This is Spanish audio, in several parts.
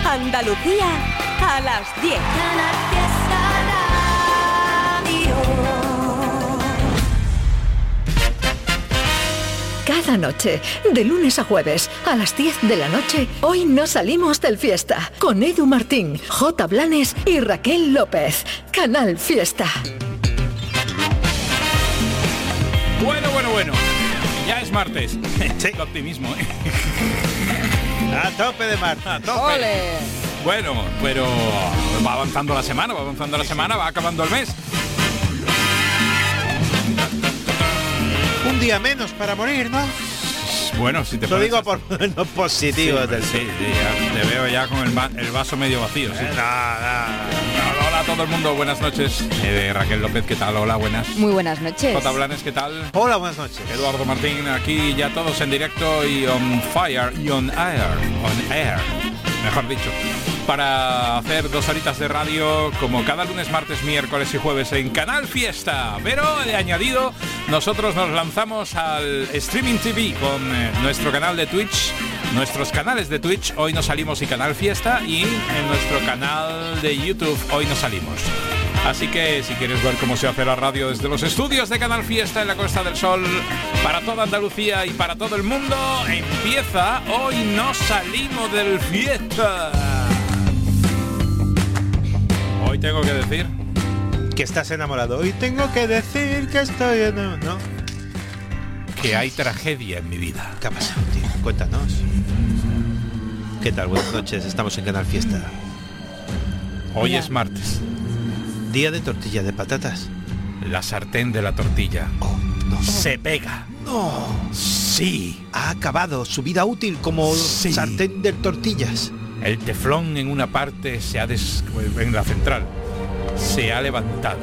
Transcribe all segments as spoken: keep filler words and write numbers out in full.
Andalucía a las diez. Cada noche, de lunes a jueves, a las diez de la noche, hoy no salimos del Fiesta, con Edu Martín, J. Blanes y Raquel López. Canal Fiesta. Bueno, bueno, bueno. Ya es martes. Sí. El optimismo, ¿eh? A tope de martes. A tope. ¡Ole! Bueno, pero va avanzando la semana, va avanzando la semana, va acabando el mes. Un día menos para morir, ¿no? Bueno, si te Lo pones digo así. por los positivos Sí, del sí, sí, ya te veo ya con el, va- el vaso medio vacío. Sí. Eh, no, no, no. Hola, hola a todo el mundo, buenas noches. Eh, Raquel López, ¿qué tal? Hola, buenas. Muy buenas noches. J. Blanes, ¿qué tal? Hola, buenas noches. Eduardo Martín, aquí ya todos en directo y on fire y on air, on air, mejor dicho, para hacer dos horitas de radio como cada lunes, martes, miércoles y jueves en Canal Fiesta. Pero de añadido, nosotros nos lanzamos al streaming T V con eh, nuestro canal de Twitch, nuestros canales de Twitch, Hoy No Salimos y Canal Fiesta, y en nuestro canal de YouTube, Hoy No Salimos. Así que si quieres ver cómo se hace la radio desde los estudios de Canal Fiesta en la Costa del Sol, para toda Andalucía y para todo el mundo, empieza Hoy No Salimos del Fiesta. Hoy tengo que decir Que estás enamorado. Hoy tengo que decir que estoy enamorado. ¿No? que hay tragedia en mi vida. ¿Qué ha pasado, tío? Cuéntanos. ¿Qué tal? Buenas noches. Estamos en Canal Fiesta. Hoy Hola. es martes, Día de tortilla de patatas. la sartén de la tortilla Oh, no. se pega. No. Sí, Ha acabado su vida útil como Sí. sartén de tortillas. el teflón en una parte se ha des... en la central se ha levantado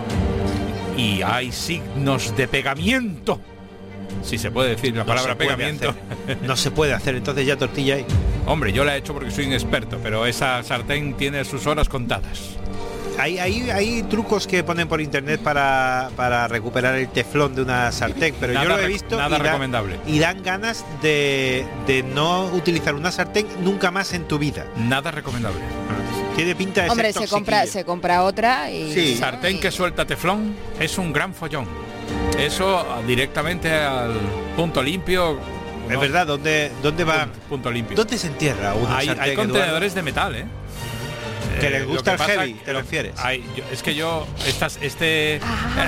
y hay signos de pegamiento, si se puede decir la No palabra se puede pegamiento. hacer. No se puede hacer, entonces ya tortilla hay. Hombre, yo la he hecho porque soy un experto, pero esa sartén tiene sus horas contadas. Hay, hay, hay trucos que ponen por internet para, para recuperar el teflón de una sartén, pero Nada yo lo he rec- visto nada y, da- recomendable. y dan ganas de, de no utilizar una sartén nunca más en tu vida. Nada recomendable. Tiene pinta de Hombre, ser se compra, toxiquillo. se compra otra y... Sí. Sartén que suelta teflón es un gran follón. Eso ah, directamente al punto limpio. Es no, verdad, ¿dónde, dónde va? Punto, punto limpio. ¿Dónde se entierra una Hay, sartén, hay Eduardo? contenedores de metal, ¿eh? Que Eh, les lo gusta el pasa heavy, que ¿te lo- refieres? hay- yo- es que yo, estas, este...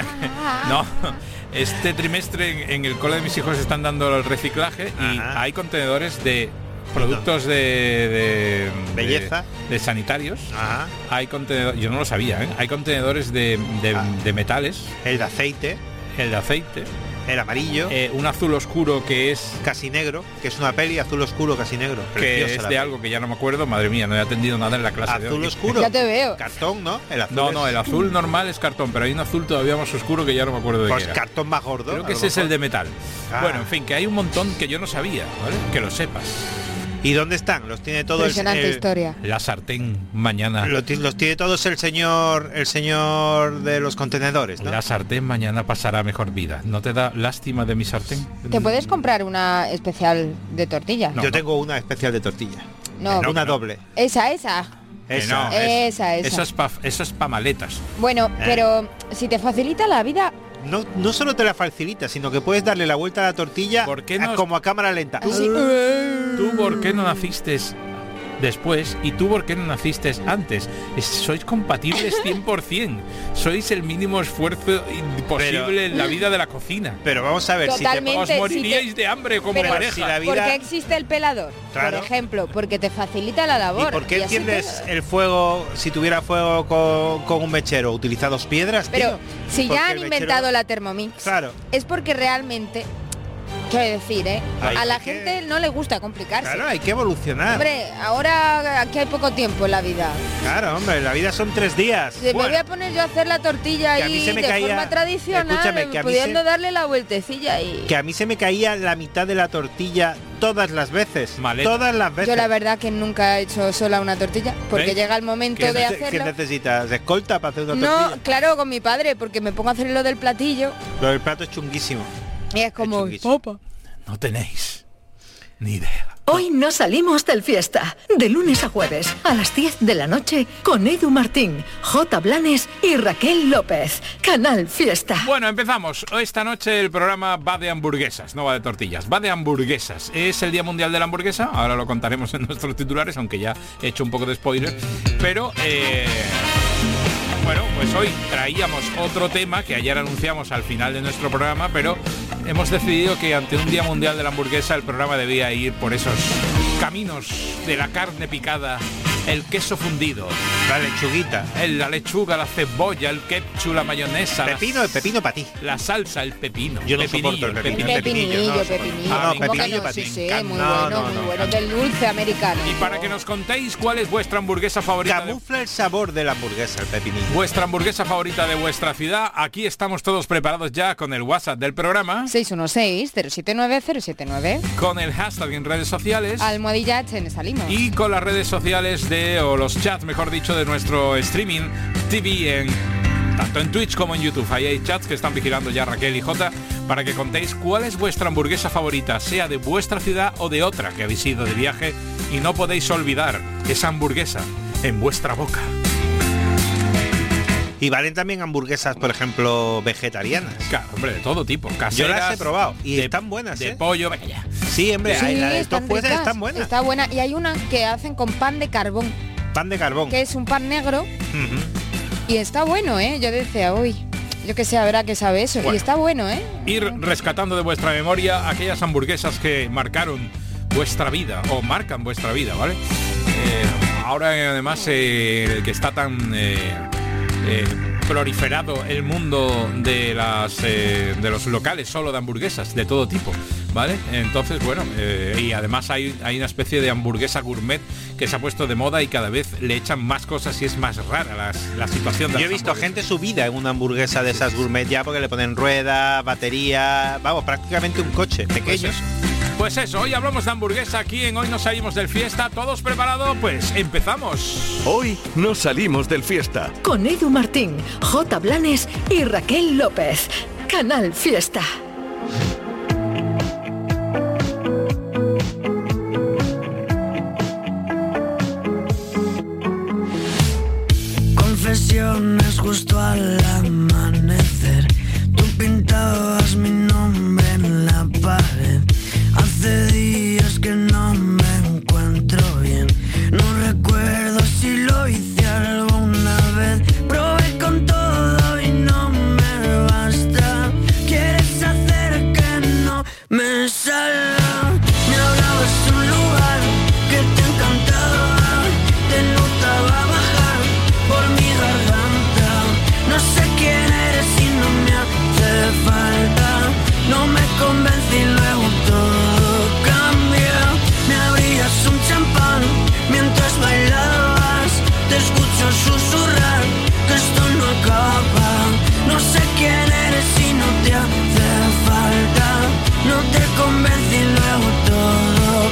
no, este trimestre en, en el cole de mis hijos están dando el reciclaje y Ajá. hay contenedores de productos de... de Belleza. De, de sanitarios. Ajá. Hay contenedores, yo no lo sabía, ¿eh? Hay contenedores de, de- Ah. de metales, El de aceite, el de aceite, el amarillo, eh, un azul oscuro que es casi negro, que es una peli azul oscuro, casi negro. que Preciosa es la de peli. algo que ya no me acuerdo. Madre mía, no he atendido nada en la clase de Azul hoy. oscuro. Ya te veo. Cartón, ¿no? El azul No, es- no, el azul normal es cartón, pero hay un azul todavía más oscuro que ya no me acuerdo de Pues qué era. cartón más gordo. Creo a que lo ese es el mejor. de metal. Ah. Bueno, en fin, que hay un montón que yo no sabía, ¿vale? Que lo sepas. ¿Y dónde están? Los tiene todos Impresionante el, historia. La sartén mañana. Lo ti- los tiene todos el señor el señor de los contenedores, ¿no? La sartén mañana pasará mejor vida. ¿No te da lástima de mi sartén? ¿Te puedes comprar una especial de tortilla? No. Yo tengo una especial de tortilla. No. No, una no. doble. Esa, esa. Que Esa. no, es- Esa, esa. Eso es pa, eso es pa maletas. Bueno, Eh. pero si te facilita la vida... No, no solo te la facilita, sino que puedes darle la vuelta a la tortilla ¿Por qué a- no- como a cámara lenta. Así. ¿Tú por qué no naciste después y tú por qué no naciste antes? Es- sois compatibles cien por ciento. Sois el mínimo esfuerzo posible Pero- en la vida de la cocina. Pero vamos a ver si te Totalmente. Os si moriríais te- de hambre como Pero pareja. si la vida- ¿Por qué existe el pelador? Claro. Por ejemplo, porque te facilita la ¿Y labor. por qué y así enciendes te- el fuego si tuviera fuego con, con un mechero? ¿Utiliza dos piedras, Pero tío? si Porque ya han el inventado mechero- la Thermomix, Claro. es porque realmente, quiero decir, ¿eh? Hay a la que- gente no le gusta complicarse. Claro, hay que evolucionar. Hombre, ahora aquí hay poco tiempo en la vida. Claro, hombre, la vida son tres días. Me Bueno, voy a poner yo a hacer la tortilla Que a mí ahí se me de caía- forma tradicional, escúchame, que a mí pudiendo se- darle la vueltecilla y... que a mí se me caía la mitad de la tortilla todas las veces. Maleta. Todas las veces. Yo la verdad que nunca he hecho sola una tortilla, porque ¿Ves? llega el momento ¿Qué de ¿Qué, qué hacerlo. necesitas? ¿Escolta para hacer una No, tortilla? claro, con mi padre, porque me pongo a hacer lo del platillo Pero el plato es chunguísimo. y es como... chunguísimo. "Papá". No tenéis ni idea Hoy no salimos del fiesta. De lunes a jueves, a las diez de la noche, con Edu Martín, J. Blanes y Raquel López. Canal Fiesta. Bueno, empezamos. Esta noche el programa va de hamburguesas, no va de tortillas, va de hamburguesas. Es el Día Mundial de la Hamburguesa, ahora lo contaremos en nuestros titulares, aunque ya he hecho un poco de spoiler. Pero, eh... bueno, pues hoy traíamos otro tema que ayer anunciamos al final de nuestro programa, pero hemos decidido que ante un Día Mundial de la Hamburguesa el programa debía ir por esos caminos de la carne picada, el queso fundido, la lechuguita, el, la lechuga, la cebolla, el ketchup, la mayonesa, pepino, el pepino para ti, la salsa, el pepino. Yo no pepinillo, soporto el pepino. El pepinillo, no, pepinillo. Ah, no, ¿Cómo que pepinillo no? para Sí, ti. sí, muy No, bueno, no, muy no, bueno. no. Del dulce americano. Y para que nos contéis cuál es vuestra hamburguesa favorita, camufla el sabor de la hamburguesa, el pepinillo. Vuestra hamburguesa favorita de vuestra ciudad. Aquí estamos todos preparados ya con el WhatsApp del programa, seis uno seis, cero siete nueve, cero siete nueve. con el hashtag en redes sociales Almohadilla H N salimos. y con las redes sociales de, o los chats, mejor dicho, de nuestro streaming T V en tanto en Twitch como en YouTube. Ahí hay chats que están vigilando ya Raquel y Jota para que contéis cuál es vuestra hamburguesa favorita, sea de vuestra ciudad o de otra que habéis ido de viaje y no podéis olvidar esa hamburguesa en vuestra boca. Y valen también hamburguesas, por ejemplo, vegetarianas. Claro, hombre, de todo tipo. Caseras, Yo las he probado y de, están buenas, de ¿eh? pollo, venga ya. Sí, hombre, Sí, hay la de están estos jueces ricas, están buenas. Está buena. Y hay una que hacen con pan de carbón, Pan de carbón. que es un pan negro. Ujú. Y está bueno, ¿eh? Yo decía, uy, yo que sé, habrá que sabe eso. Bueno. Y está bueno, ¿eh? Ir rescatando de vuestra memoria aquellas hamburguesas que marcaron vuestra vida o marcan vuestra vida, ¿vale? Eh, ahora eh, además eh, que está tan eh, eh, proliferado el mundo de las eh, de los locales solo de hamburguesas de todo tipo, ¿vale? Entonces, bueno, eh, y además hay, hay una especie de hamburguesa gourmet que se ha puesto de moda y cada vez le echan más cosas y es más rara las, la situación de Yo he las visto hamburguesas. gente subida en una hamburguesa de esas gourmet ya porque le ponen rueda, batería, vamos, prácticamente un coche pequeño. Pues eso, hoy hablamos de hamburguesa aquí en Hoy Nos Salimos del Fiesta. ¿Todos preparados? Pues empezamos. Hoy nos salimos del fiesta. Con Edu Martín, J. Blanes y Raquel López. Canal Fiesta. Confesiones justo al amanecer. Tú pintabas mi nombre en la pared. Hace días que no me encuentro bien. No recuerdo si lo hice alguna vez. Probé con todo y no me basta. Quieres hacer que no me salga. Me hablabas de un lugar que te encantaba. Te notaba bajar por mi garganta. No sé quién eres y no me hace falta. No me convencí, luego todo cambia. Me abrías un champán mientras bailabas. Te escucho susurrar que esto no acaba. No sé quién eres y no te hace falta. No te convencí, luego todo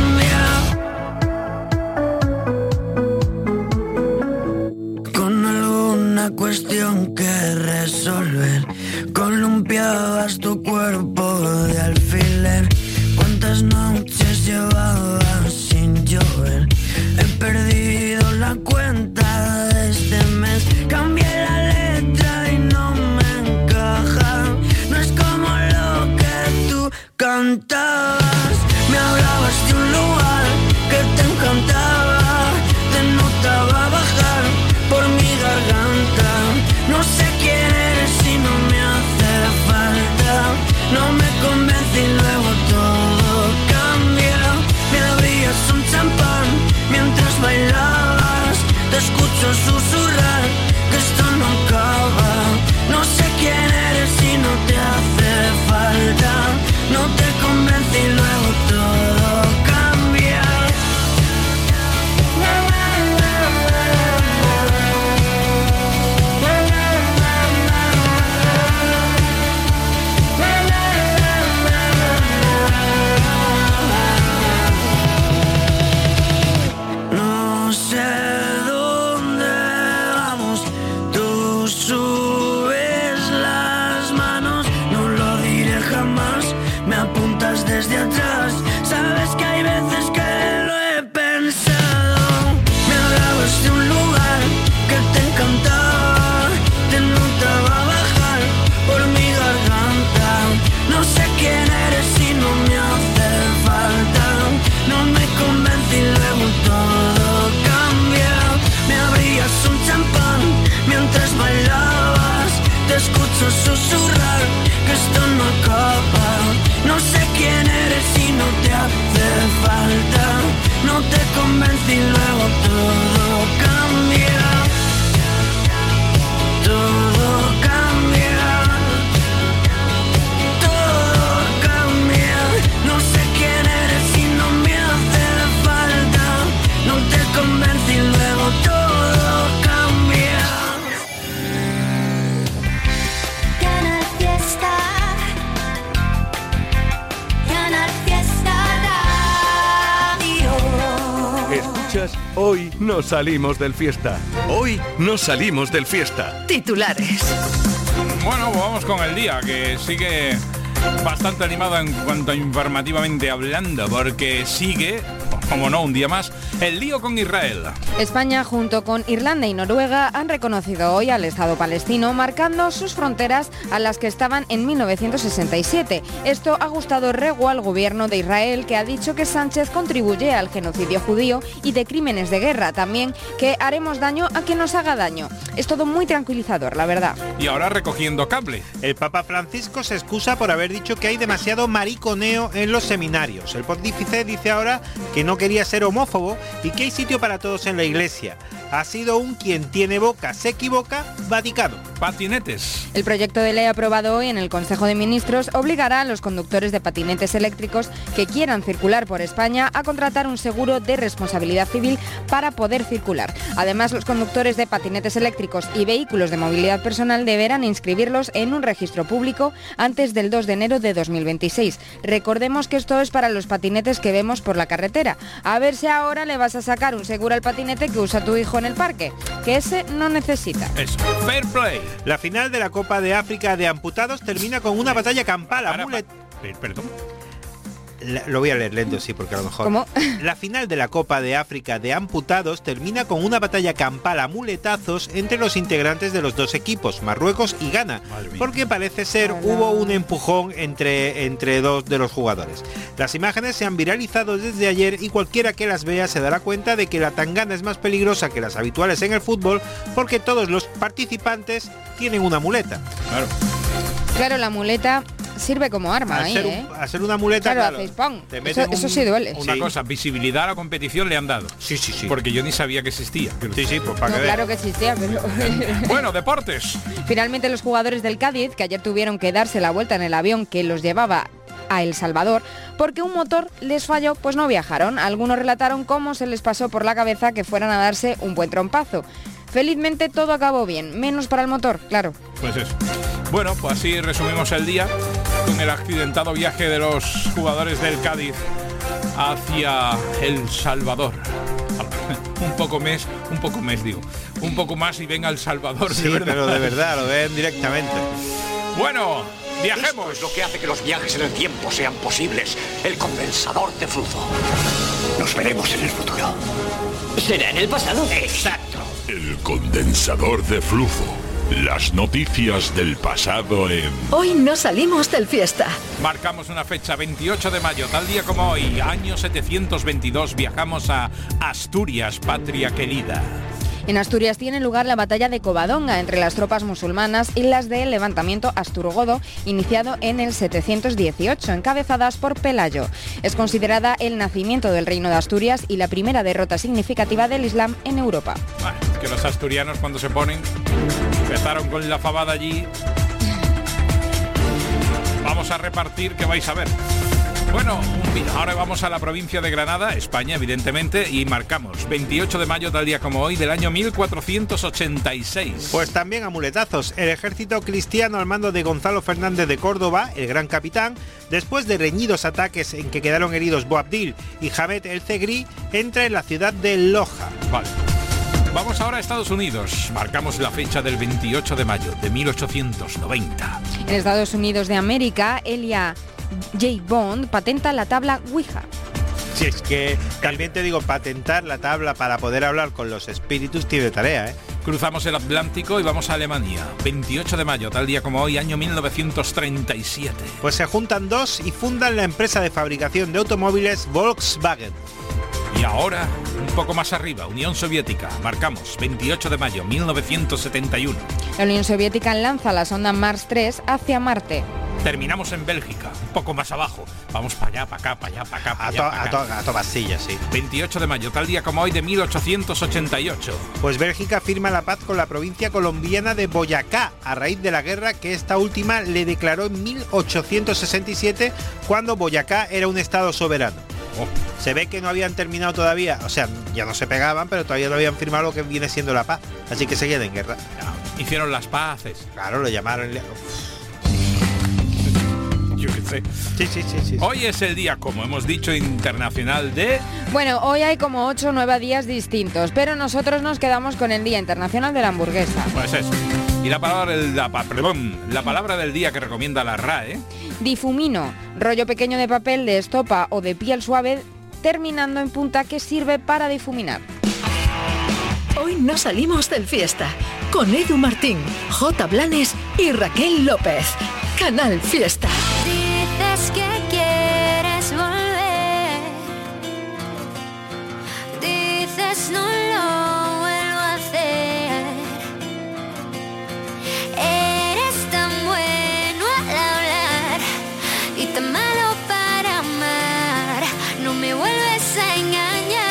cambia. Con alguna cuestión que resolver, columpiabas tu cuerpo de alfiler. ¿Cuántas noches llevabas sin llover? He perdido la cuenta de este mes. Cambié la letra y no me encaja. No es como lo que tú cantabas. Me hablabas de un lugar que te encantaba. Te notaba bajar por mi garganta. No sé quién eres y no me hace falta. No me convence y luego todo cambia. Me abrías un champán mientras bailabas. Te escucho pienso susurrar que esto no acaba. No sé quién eres y no te hace falta. No te convencí, luego todo cambia. Todo cambia. Todo cambia. No sé quién eres y no me hace falta. No te convencí, luego todo cambia. Canal Fiesta. Canal Fiesta Radio. Escuchas, hoy no salimos del fiesta. Hoy no salimos del fiesta. Titulares. Bueno, pues vamos con el día, que sigue bastante animado en cuanto a informativamente hablando, porque sigue, como no, un día más, el lío con Israel. España, junto con Irlanda y Noruega, han reconocido hoy al Estado palestino, marcando sus fronteras a las que estaban en mil novecientos sesenta y siete. Esto ha gustado rego al gobierno de Israel, que ha dicho que Sánchez contribuye al genocidio judío y de crímenes de guerra. También que haremos daño a quien nos haga daño. Es todo muy tranquilizador, la verdad. Y ahora recogiendo cable. El Papa Francisco se excusa por haber dicho que hay demasiado mariconeo en los seminarios. El pontífice dice ahora que no quería ser homófobo y que hay sitio para todos en la iglesia. Ha sido un quien tiene boca, se equivoca, Vaticano. Patinetes. El proyecto de ley aprobado hoy en el Consejo de Ministros obligará a los conductores de patinetes eléctricos que quieran circular por España a contratar un seguro de responsabilidad civil para poder circular. Además, los conductores de patinetes eléctricos y vehículos de movilidad personal deberán inscribirlos en un registro público antes del dos de enero de dos mil veintiséis. Recordemos que esto es para los patinetes que vemos por la carretera. A ver si ahora le vas a sacar un seguro al patinete que usa tu hijo en el parque, que ese no necesita. Eso, fair play. La final de la Copa de África de Amputados termina con una batalla campal. Para, Amulet... para, perdón. La- lo voy a leer lento, sí, porque a lo mejor... ¿Cómo? La final de la Copa de África de Amputados termina con una batalla campal a muletazos entre los integrantes de los dos equipos, Marruecos y Ghana, Madre mía. porque parece ser Hola. hubo un empujón entre, entre dos de los jugadores. Las imágenes se han viralizado desde ayer y cualquiera que las vea se dará cuenta de que la tangana es más peligrosa que las habituales en el fútbol porque todos los participantes tienen una muleta. Claro. Claro, la muleta sirve como arma Al ahí, ser, ¿eh? un- al ser una muleta, Claro, claro, hacéis ¡pum! te Eso, meten eso un- sí duele. Una Sí. cosa, visibilidad a la competición le han dado. Sí, sí, sí. Porque yo ni sabía que existía. Sí, sí, pues para No, que veas. claro que existía, pero... Bueno, deportes. Finalmente los jugadores del Cádiz, que ayer tuvieron que darse la vuelta en el avión que los llevaba a El Salvador, porque un motor les falló, pues no viajaron. Algunos relataron cómo se les pasó por la cabeza que fueran a darse un buen trompazo. Felizmente todo acabó bien, menos para el motor, claro. Pues eso. Bueno, pues así resumimos el día con el accidentado viaje de los jugadores del Cádiz hacia El Salvador. Un poco mes, un poco mes digo, un poco más y venga El Salvador, Sí, de verdad. pero de verdad, lo ven directamente. Bueno, Esto viajemos. es lo que hace que los viajes en el tiempo sean posibles. El condensador de flujo. Nos veremos en el futuro. ¿Será en el pasado? Exacto. El condensador de flujo. Las noticias del pasado en... Hoy no salimos del fiesta. Marcamos una fecha, veintiocho de mayo, tal día como hoy, año setecientos veintidós, viajamos a Asturias, patria querida. En Asturias tiene lugar la batalla de Covadonga entre las tropas musulmanas y las del levantamiento asturgodo, iniciado en el setecientos dieciocho, encabezadas por Pelayo. Es considerada el nacimiento del Reino de Asturias y la primera derrota significativa del Islam en Europa. Bueno, que los asturianos cuando se ponen, empezaron con la fabada allí. Vamos a repartir, que vais a ver. Bueno, mira, ahora vamos a la provincia de Granada, España, evidentemente, y marcamos veintiocho de mayo, tal día como hoy, del año mil cuatrocientos ochenta y seis. Pues también a muletazos. El ejército cristiano al mando de Gonzalo Fernández de Córdoba, el gran capitán, después de reñidos ataques en que quedaron heridos Boabdil y Hamed el Zegri, entra en la ciudad de Loja. Vale. Vamos ahora a Estados Unidos. Marcamos la fecha del veintiocho de mayo de mil ochocientos noventa. En Estados Unidos de América, Elia J. Bond patenta la tabla Ouija. Si es que también te digo, patentar la tabla para poder hablar con los espíritus tiene tarea, ¿eh? Cruzamos el Atlántico y vamos a Alemania. veintiocho de mayo, tal día como hoy, año mil novecientos treinta y siete. Pues se juntan dos y fundan la empresa de fabricación de automóviles Volkswagen. Y ahora, un poco más arriba, Unión Soviética. Marcamos veintiocho de mayo, mil novecientos setenta y uno. La Unión Soviética lanza la sonda Mars tres hacia Marte. Terminamos en Bélgica, un poco más abajo. Vamos para allá, para acá, para allá, para acá, para allá, A, to, a, to, a todas sillas, sí. veintiocho de mayo, tal día como hoy de mil ochocientos ochenta y ocho. Pues Bélgica firma la paz con la provincia colombiana de Boyacá a raíz de la guerra que esta última le declaró en mil ochocientos sesenta y siete, cuando Boyacá era un estado soberano. Oh. Se ve que no habían terminado todavía, o sea, ya no se pegaban, pero todavía no habían firmado lo que viene siendo la paz, así que seguían en guerra. Ya, hicieron las paces. Claro, lo llamaron... Yo qué sé. Sí, sí, sí, sí. Hoy es el día, como hemos dicho, internacional de... Bueno, hoy hay como ocho o nueve días distintos, pero nosotros nos quedamos con el Día Internacional de la Hamburguesa. Pues eso. Y la palabra del, la, perdón, la palabra del día que recomienda la R A E. Difumino, rollo pequeño de papel de estopa o de piel suave, terminando en punta, que sirve para difuminar. Hoy no salimos del fiesta. Con Edu Martín, J. Blanes y Raquel López. Canal Fiesta. Dices que quieres volver. Dices no lo vuelvo a hacer. Eres tan bueno al hablar y tan malo para amar. No me vuelves a engañar.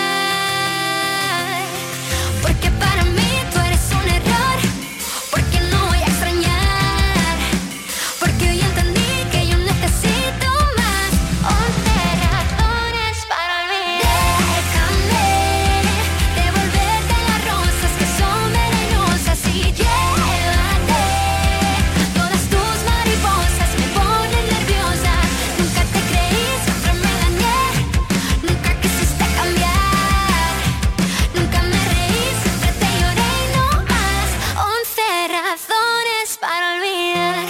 Porque para mí tú eres un error. Porque no voy a extrañar. Porque hoy entendí que yo necesito más. Once razones para olvidar. Déjame devolverte las rosas que son venenosas y llévate todas tus mariposas. Me ponen nerviosa. Nunca te creí, siempre me engañé. Nunca quisiste cambiar. Nunca me reí, siempre te lloré y no más. Once razones para olvidar.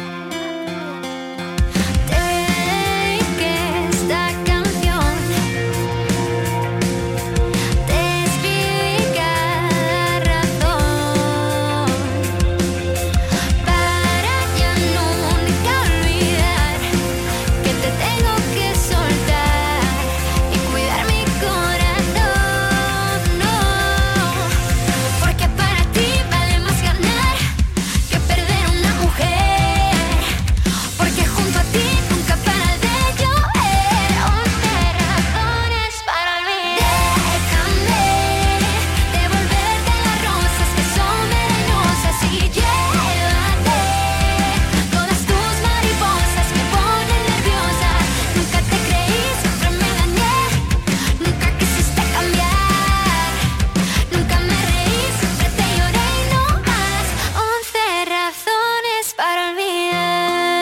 Que esta canción te explica la razón para ya nunca olvidar que te tengo que soltar y cuidar mi corazón. No, porque para ti vale más ganar que perder una mujer. Porque junto a ti nunca para de llover. Once razones para olvidar. Déjame devolverte las rosas que son venenosas y llévate todas tus mariposas. Me ponen nerviosa. Nunca te creí, siempre me engañé. Nunca quisiste cambiar. Nunca me reí, siempre te lloré y no más. Once razones para olvidar.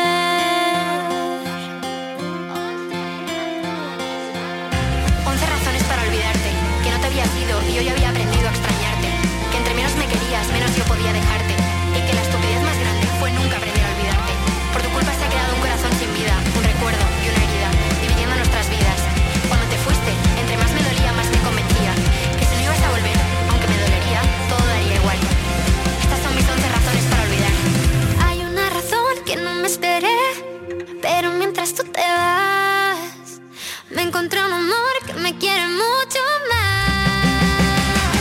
Once razones para olvidarte, que no te había sido y yo ya había aprendido a extrañarte, que entre menos me querías, menos yo podía dejarte, y que la estupidez más grande fue nunca aprender a olvidarte. Por tu culpa se ha quedado un corazón sin vida, un recuerdo y una herida, dividiendo nuestras vidas. Cuando te fuiste, entre más me dolía, más me convencía, que si no ibas a volver, aunque me dolería, todo daría igual. Estas son mis once razones para olvidar. Hay una razón que no me esperé, pero mientras tú te vas, me encontré un amor que me quiere mucho más.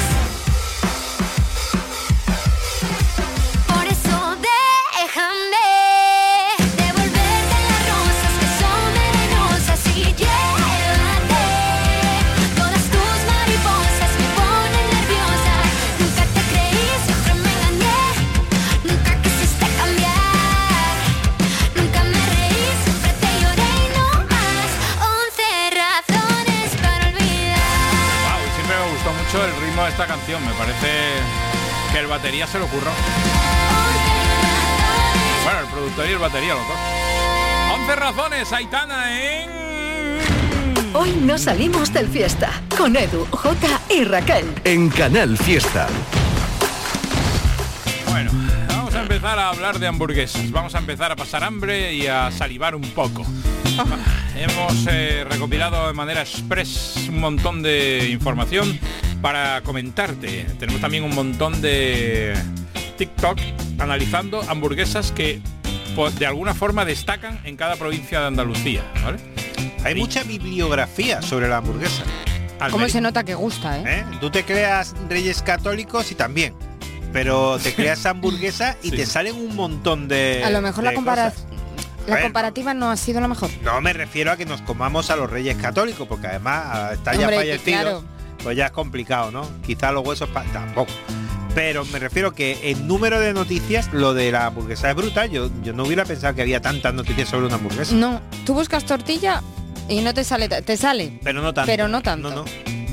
Por eso déjame devolverte las rosas que son venenosas y llévate todas tus mariposas. Me ponen nerviosa. Nunca te creí, siempre me engañé. Nunca quisiste cambiar. Nunca me reí, siempre te lloré y no más. Once razones para olvidar. Wow, y siempre me gustó mucho el ritmo de esta canción. Me parece que el batería se lo ocurrió. Bueno, el productor y el batería, los dos. once razones, Aitana, en... Hoy no salimos del fiesta. Con Edu, J. y Raquel. En Canal Fiesta. Bueno, vamos a empezar a hablar de hamburguesas. Vamos a empezar a pasar hambre y a salivar un poco. Hemos eh, recopilado de manera express un montón de información para comentarte. Tenemos también un montón de TikTok analizando hamburguesas que pues, de alguna forma destacan en cada provincia de Andalucía, ¿vale? Hay mucha bibliografía sobre la hamburguesa. ¿Cómo se nota que gusta, eh? ¿Eh? Tú te creas Reyes Católicos y también, pero te creas hamburguesa y Sí. te salen un montón de A lo mejor de la, compara cosas. la A ver, comparativa no ha sido la mejor. No me refiero a que nos comamos a los Reyes Católicos, porque además ah, están ya Hombre, fallecidos, claro. pues ya es complicado, ¿no? Quizá los huesos pa- tampoco. Pero me refiero que en número de noticias, lo de la hamburguesa es brutal. Yo, yo no hubiera pensado que había tantas noticias sobre una hamburguesa. No, tú buscas tortilla y no te sale, ta- te sale, Pero no tanto. pero no tanto. No, no.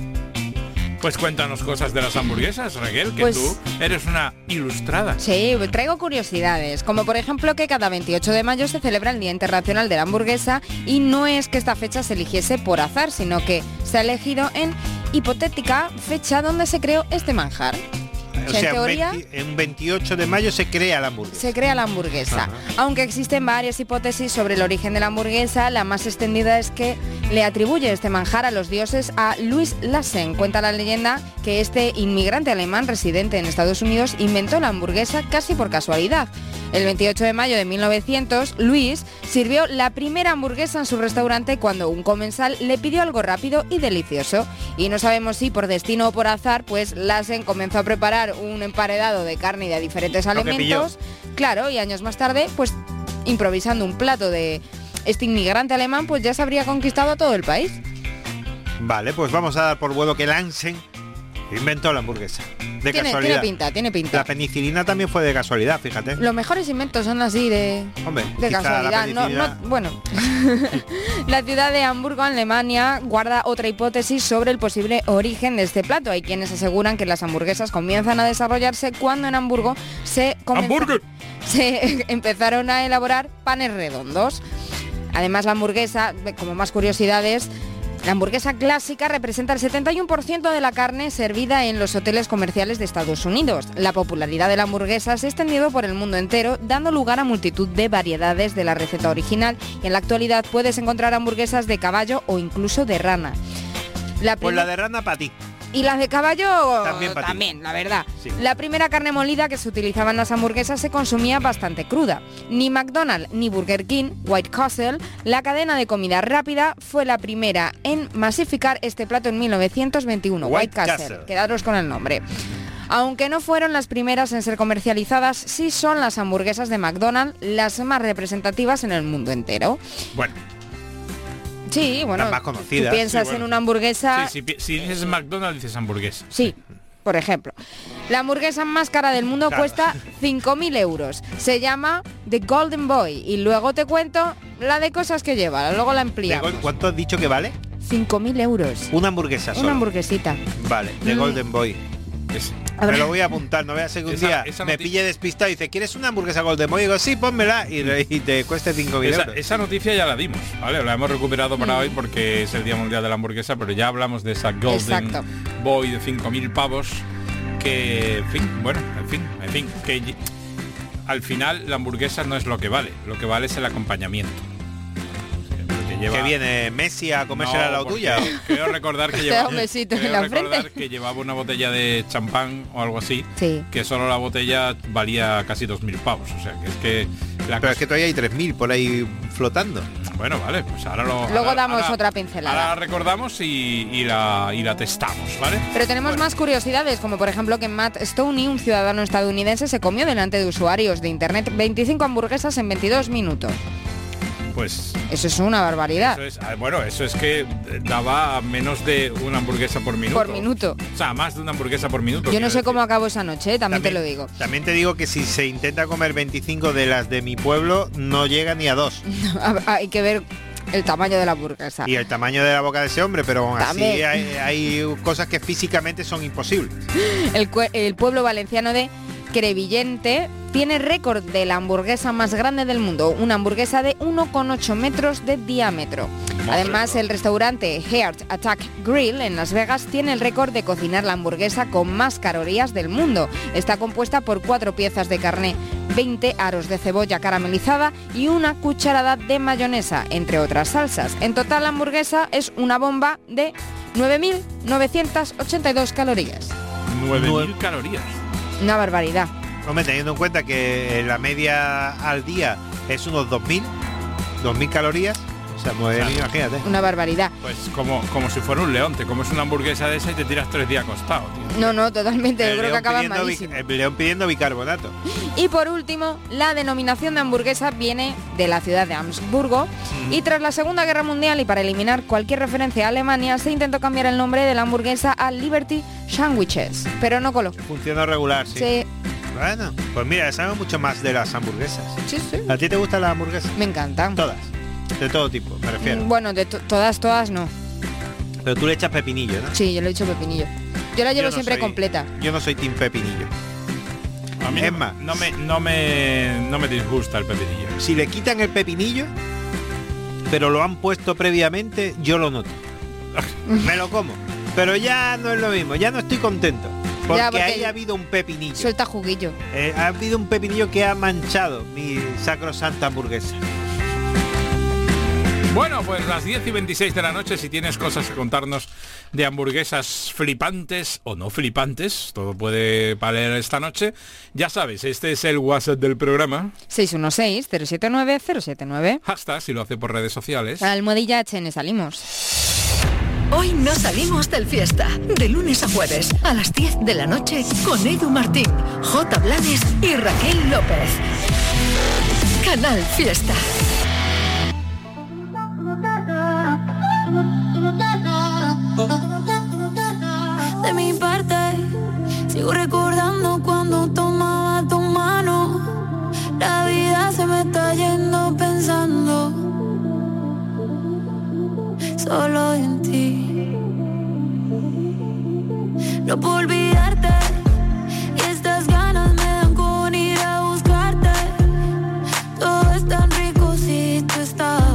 Pues cuéntanos cosas de las hamburguesas, Raquel, que Pues- tú eres una ilustrada. Sí, traigo curiosidades, como por ejemplo que cada veintiocho de mayo se celebra el Día Internacional de la Hamburguesa y no es que esta fecha se eligiese por azar, sino que se ha elegido en hipotética fecha donde se creó este manjar. O sea, en sea, un teoría- veinte en veintiocho de mayo se crea la hamburguesa. Se crea la hamburguesa. Ajá. Aunque existen varias hipótesis sobre el origen de la hamburguesa, la más extendida es que le atribuye este manjar a los dioses a Louis Lassen. Cuenta la leyenda que este inmigrante alemán residente en Estados Unidos inventó la hamburguesa casi por casualidad. El veintiocho de mayo de mil novecientos, Luis sirvió la primera hamburguesa en su restaurante cuando un comensal le pidió algo rápido y delicioso. Y no sabemos si por destino o por azar, pues Lassen comenzó a preparar un emparedado de carne y de diferentes Lo que alimentos. Claro, y años más tarde, pues improvisando un plato de este inmigrante alemán, pues ya se habría conquistado a todo el país. Vale, pues vamos a dar por bueno que Lansen inventó la hamburguesa. De Tiene, casualidad. tiene pinta, tiene La pinta. penicilina también fue de casualidad, fíjate. Los mejores inventos son así de, Hombre, de quizá la casualidad. No, penicilina- no, bueno, la ciudad de Hamburgo, Alemania, guarda otra hipótesis sobre el posible origen de este plato. Hay quienes aseguran que las hamburguesas comienzan a desarrollarse cuando en Hamburgo se comenza- ¡Hamburger! se empezaron a elaborar panes redondos. Además, la hamburguesa, como más curiosidades, la hamburguesa clásica representa el setenta y uno por ciento de la carne servida en los hoteles comerciales de Estados Unidos. La popularidad de la hamburguesa se ha extendido por el mundo entero, dando lugar a multitud de variedades de la receta original. Y en la actualidad puedes encontrar hamburguesas de caballo o incluso de rana. La Pues prim- la de rana para ti. y las de caballo También pa' ti. también, la verdad. Sí. La primera carne molida que se utilizaba en las hamburguesas se consumía bastante cruda. Ni McDonald's ni Burger King, White Castle, la cadena de comida rápida, fue la primera en masificar este plato en mil novecientos veintiuno. White White, Castle. Castle. Quedaros con el nombre. Aunque no fueron las primeras en ser comercializadas, sí son las hamburguesas de McDonald's las más representativas en el mundo entero. Bueno, Sí, bueno, Las más conocidas. tú piensas Sí, bueno. en una hamburguesa... Sí, si, pi- si dices McDonald's, dices hamburguesa. Sí, por ejemplo. La hamburguesa más cara del mundo Claro. cuesta cinco mil euros. Se llama The Golden Boy. Y luego te cuento la de cosas que lleva. Luego la de ampliamos. gol- ¿cuánto has dicho que vale? cinco mil euros. Una hamburguesa sola. Una hamburguesita. Vale, de Mm. Golden Boy. Es- A Me ver. lo voy a apuntar, no voy a ser que un Esa- día esa me noti- pille despistado y dice, ¿quieres una hamburguesa Golden Boy? Y digo, sí, pónmela. Y, y te cueste cinco mil esa, euros. esa noticia ya la dimos, ¿vale? La hemos recuperado Mm. para hoy porque es el Día Mundial de la Hamburguesa, pero ya hablamos de esa Golden Exacto. Boy de cinco mil pavos que, en fin, bueno, en fin, en fin, que y- al final la hamburguesa no es lo que vale, lo que vale es el acompañamiento. Que lleva- Que viene Messi a comerse No, al lado porque tuya. Creo recordar que Te llevaba da un besito en creo la recordar frente. que llevaba una botella de champán o algo así, Sí. que solo la botella valía casi dos mil pavos. O sea, que es que la Pero cosa- es que todavía hay tres mil por ahí flotando. bueno, vale, pues ahora lo Luego ahora- damos ahora- otra pincelada. Ahora recordamos y, y la y la testamos, ¿vale? Pero tenemos más curiosidades, como por ejemplo que Matt Stoney, un ciudadano estadounidense, se comió delante de usuarios de internet veinticinco hamburguesas en veintidós minutos. Pues Eso es una barbaridad. eso es, ah, bueno, eso es que daba menos de una hamburguesa por minuto. Por minuto. O sea, más de una hamburguesa por minuto. Yo no quiero sé decir. cómo acabó esa noche, ¿eh? también, te lo digo. También te digo que si se intenta comer veinticinco de las de mi pueblo, no llega ni a dos. Hay que ver el tamaño de la hamburguesa. Y el tamaño de la boca de ese hombre, pero aún así También. hay, hay cosas que físicamente son imposibles. El, cue- el pueblo valenciano de Crevillente tiene récord de la hamburguesa más grande del mundo, una hamburguesa de uno coma ocho metros de diámetro. Además, el restaurante Heart Attack Grill en Las Vegas tiene el récord de cocinar la hamburguesa con más calorías del mundo. Está compuesta por cuatro piezas de carne, veinte aros de cebolla caramelizada y una cucharada de mayonesa, entre otras salsas. En total, la hamburguesa es una bomba de nueve mil novecientas ochenta y dos calorías. nueve mil Nueve- calorías. Una barbaridad. Hombre, teniendo en cuenta que la media al día es unos dos mil, dos mil calorías, o sea, pues, O sea, imagínate. Una barbaridad. Pues como, como si fuera un león, te comes una hamburguesa de esa y te tiras tres días acostado, tío. No, no, totalmente. Yo El creo que león acaba pidiendo bi- malísimo. el león pidiendo bicarbonato. Y por último, la denominación de hamburguesa viene de la ciudad de Habsburgo y tras la Segunda Guerra Mundial y para eliminar cualquier referencia a Alemania se intentó cambiar el nombre de la hamburguesa a Liberty Sandwiches, pero no coló. Funcionó regular, sí. Sí. Bueno, pues mira, sabemos mucho más de las hamburguesas. Sí, sí. ¿A ti te gustan las hamburguesas? Me encantan. Todas. De todo tipo, me refiero. Mm, Bueno, de to- todas, todas no. Pero tú le echas pepinillo, ¿no? Sí, yo le he hecho pepinillo. Yo la llevo Yo no siempre soy- completa. Yo no soy team pepinillo. A mí Es no, más. no me, no me, no me disgusta el pepinillo. Si le quitan el pepinillo, pero lo han puesto previamente, yo lo noto. Me lo como. Pero ya no es lo mismo, ya no estoy contento. Porque, Ya, porque ahí ha habido un pepinillo. Suelta juguillo. Eh, ha habido un pepinillo que ha manchado mi sacrosanta hamburguesa. Bueno, pues las diez y veintiséis de la noche, si tienes cosas que contarnos de hamburguesas flipantes o no flipantes, todo puede valer esta noche, ya sabes, este es el WhatsApp del programa. seis uno seis, cero siete nueve, cero siete nueve. Hashtag, si lo hace por redes sociales. Almohadilla H N salimos. Hoy no salimos del fiesta. De lunes a jueves a las diez de la noche con Edu Martín, J. Blanes y Raquel López. Canal Fiesta. De mi parte, sigo recordando cuando tomaba tu mano. La vida se me está yendo pensando solo en ti. No puedo olvidarte y estas ganas me dan con ir a buscarte. Todo es tan rico si tú estás,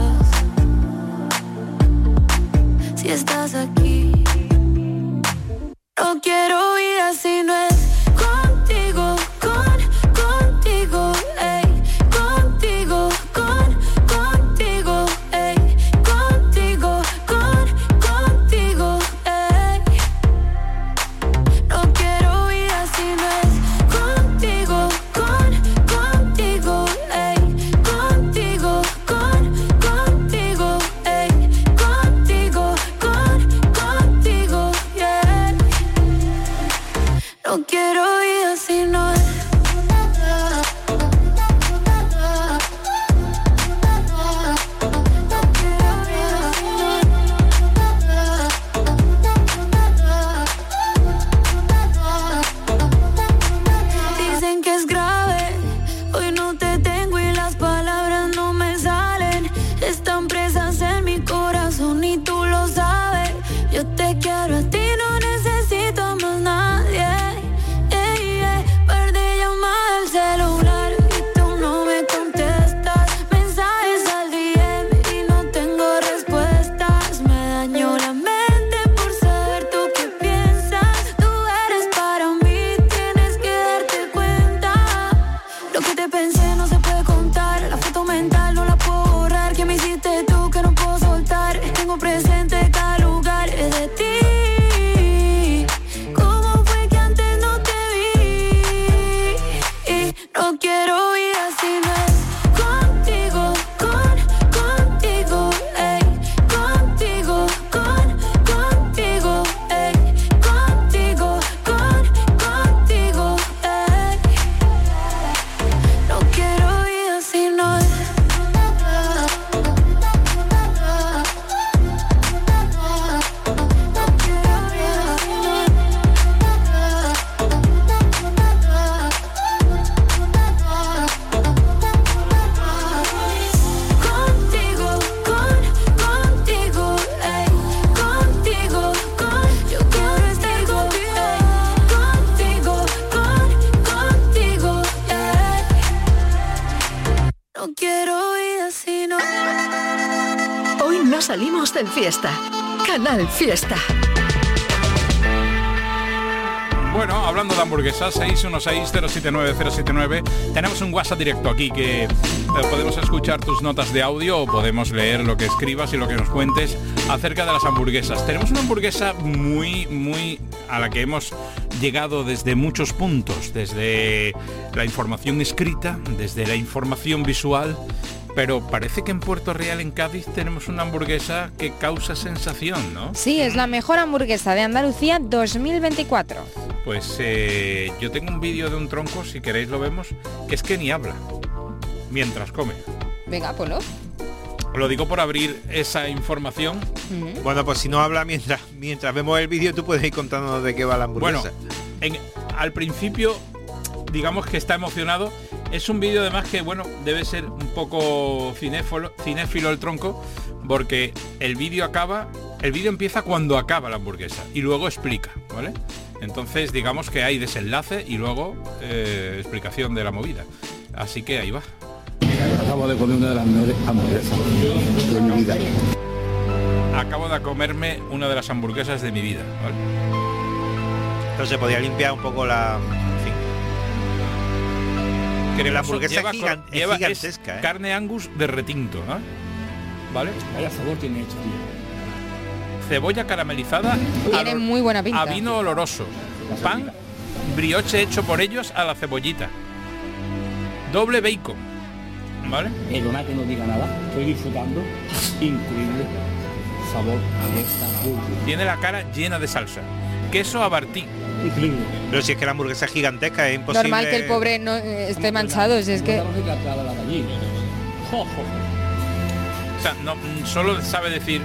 si estás aquí. No quiero vida si no es contigo, con, contigo, ey, contigo, con, contigo, ey, contigo, con, contigo, ey. No quiero vida si no es contigo, con, contigo, ey, contigo, con, contigo, ey, contigo, con, contigo, yeah. No quiero vida si no es. Dicen que es grave, hoy no te tengo y las palabras no me salen. Están presas en mi corazón y tú lo sabes. Yo te quiero a ti, no necesito a más nadie. Ey, ey, par de llamadas al celular y tú no me contestas. Mensajes al D M y no tengo respuestas. Me dañó la mente por saber tú qué piensas. Tú eres para mí, tienes que darte cuenta. Lo que te pensé no se puede contar. La foto mental no la puedo borrar. Que me hiciste tú que no puedo soltar. Tengo presente cada lugar de ti. ¿Cómo fue que antes no te vi? Y no quiero vida si no es contigo, con, contigo, ey, contigo, con, contigo, ey, contigo, con, contigo, ey. No quiero vida si no es. Contigo, con, contigo, ey, contigo, con, yo quiero estar contigo, ey, contigo, con, contigo, ey. No quiero vida si no. Hoy no salimos del fiesta. Canal Fiesta. Bueno, hablando de hamburguesas, seis uno seis, cero siete nueve, cero siete nueve. Tenemos un WhatsApp directo aquí que eh, podemos escuchar tus notas de audio o podemos leer lo que escribas y lo que nos cuentes acerca de las hamburguesas. Tenemos una hamburguesa muy, muy a la que hemos llegado desde muchos puntos, desde la información escrita, desde la información visual Pero parece que en Puerto Real, en Cádiz, tenemos una hamburguesa que causa sensación, ¿no? Sí, es la mejor hamburguesa de Andalucía dos mil veinticuatro. Pues eh, yo tengo un vídeo de un tronco, si queréis lo vemos, que es que ni habla mientras come. Venga, ponlo. Lo digo por abrir esa información. Uh-huh. Bueno, pues si no habla mientras mientras vemos el vídeo, tú puedes ir contándonos de qué va la hamburguesa. Bueno, en, al principio, digamos que está emocionado. Es un vídeo además que, bueno, debe ser un poco cinéfilo, cinéfilo el tronco, porque el vídeo acaba, el vídeo empieza cuando acaba la hamburguesa y luego explica, ¿vale? Entonces, digamos que hay desenlace y luego eh, explicación de la movida. Así que ahí va. Acabo de comer una de las mejores hamburguesas de mi vida. Acabo de comerme una de las hamburguesas de mi vida, ¿vale? Entonces podía limpiar un poco la... Que la hamburguesa lleva, gigan, es lleva, gigantesca, es ¿eh? Carne Angus de retinto, ¿eh? ¿Vale? Vaya sabor tiene hecho, tío. Cebolla caramelizada. Tiene muy buena pinta. A vino oloroso. Pan, brioche hecho por ellos a la cebollita. Doble bacon. ¿Vale? Perdona que no diga nada. Estoy disfrutando. Increíble sabor de esta hamburguesa. Tiene la cara llena de salsa. Queso abartí. Increíble. Pero si es que la hamburguesa es gigantesca, es imposible. Normal que el pobre no eh, esté manchado, si es que... O sea, no, solo sabe decir...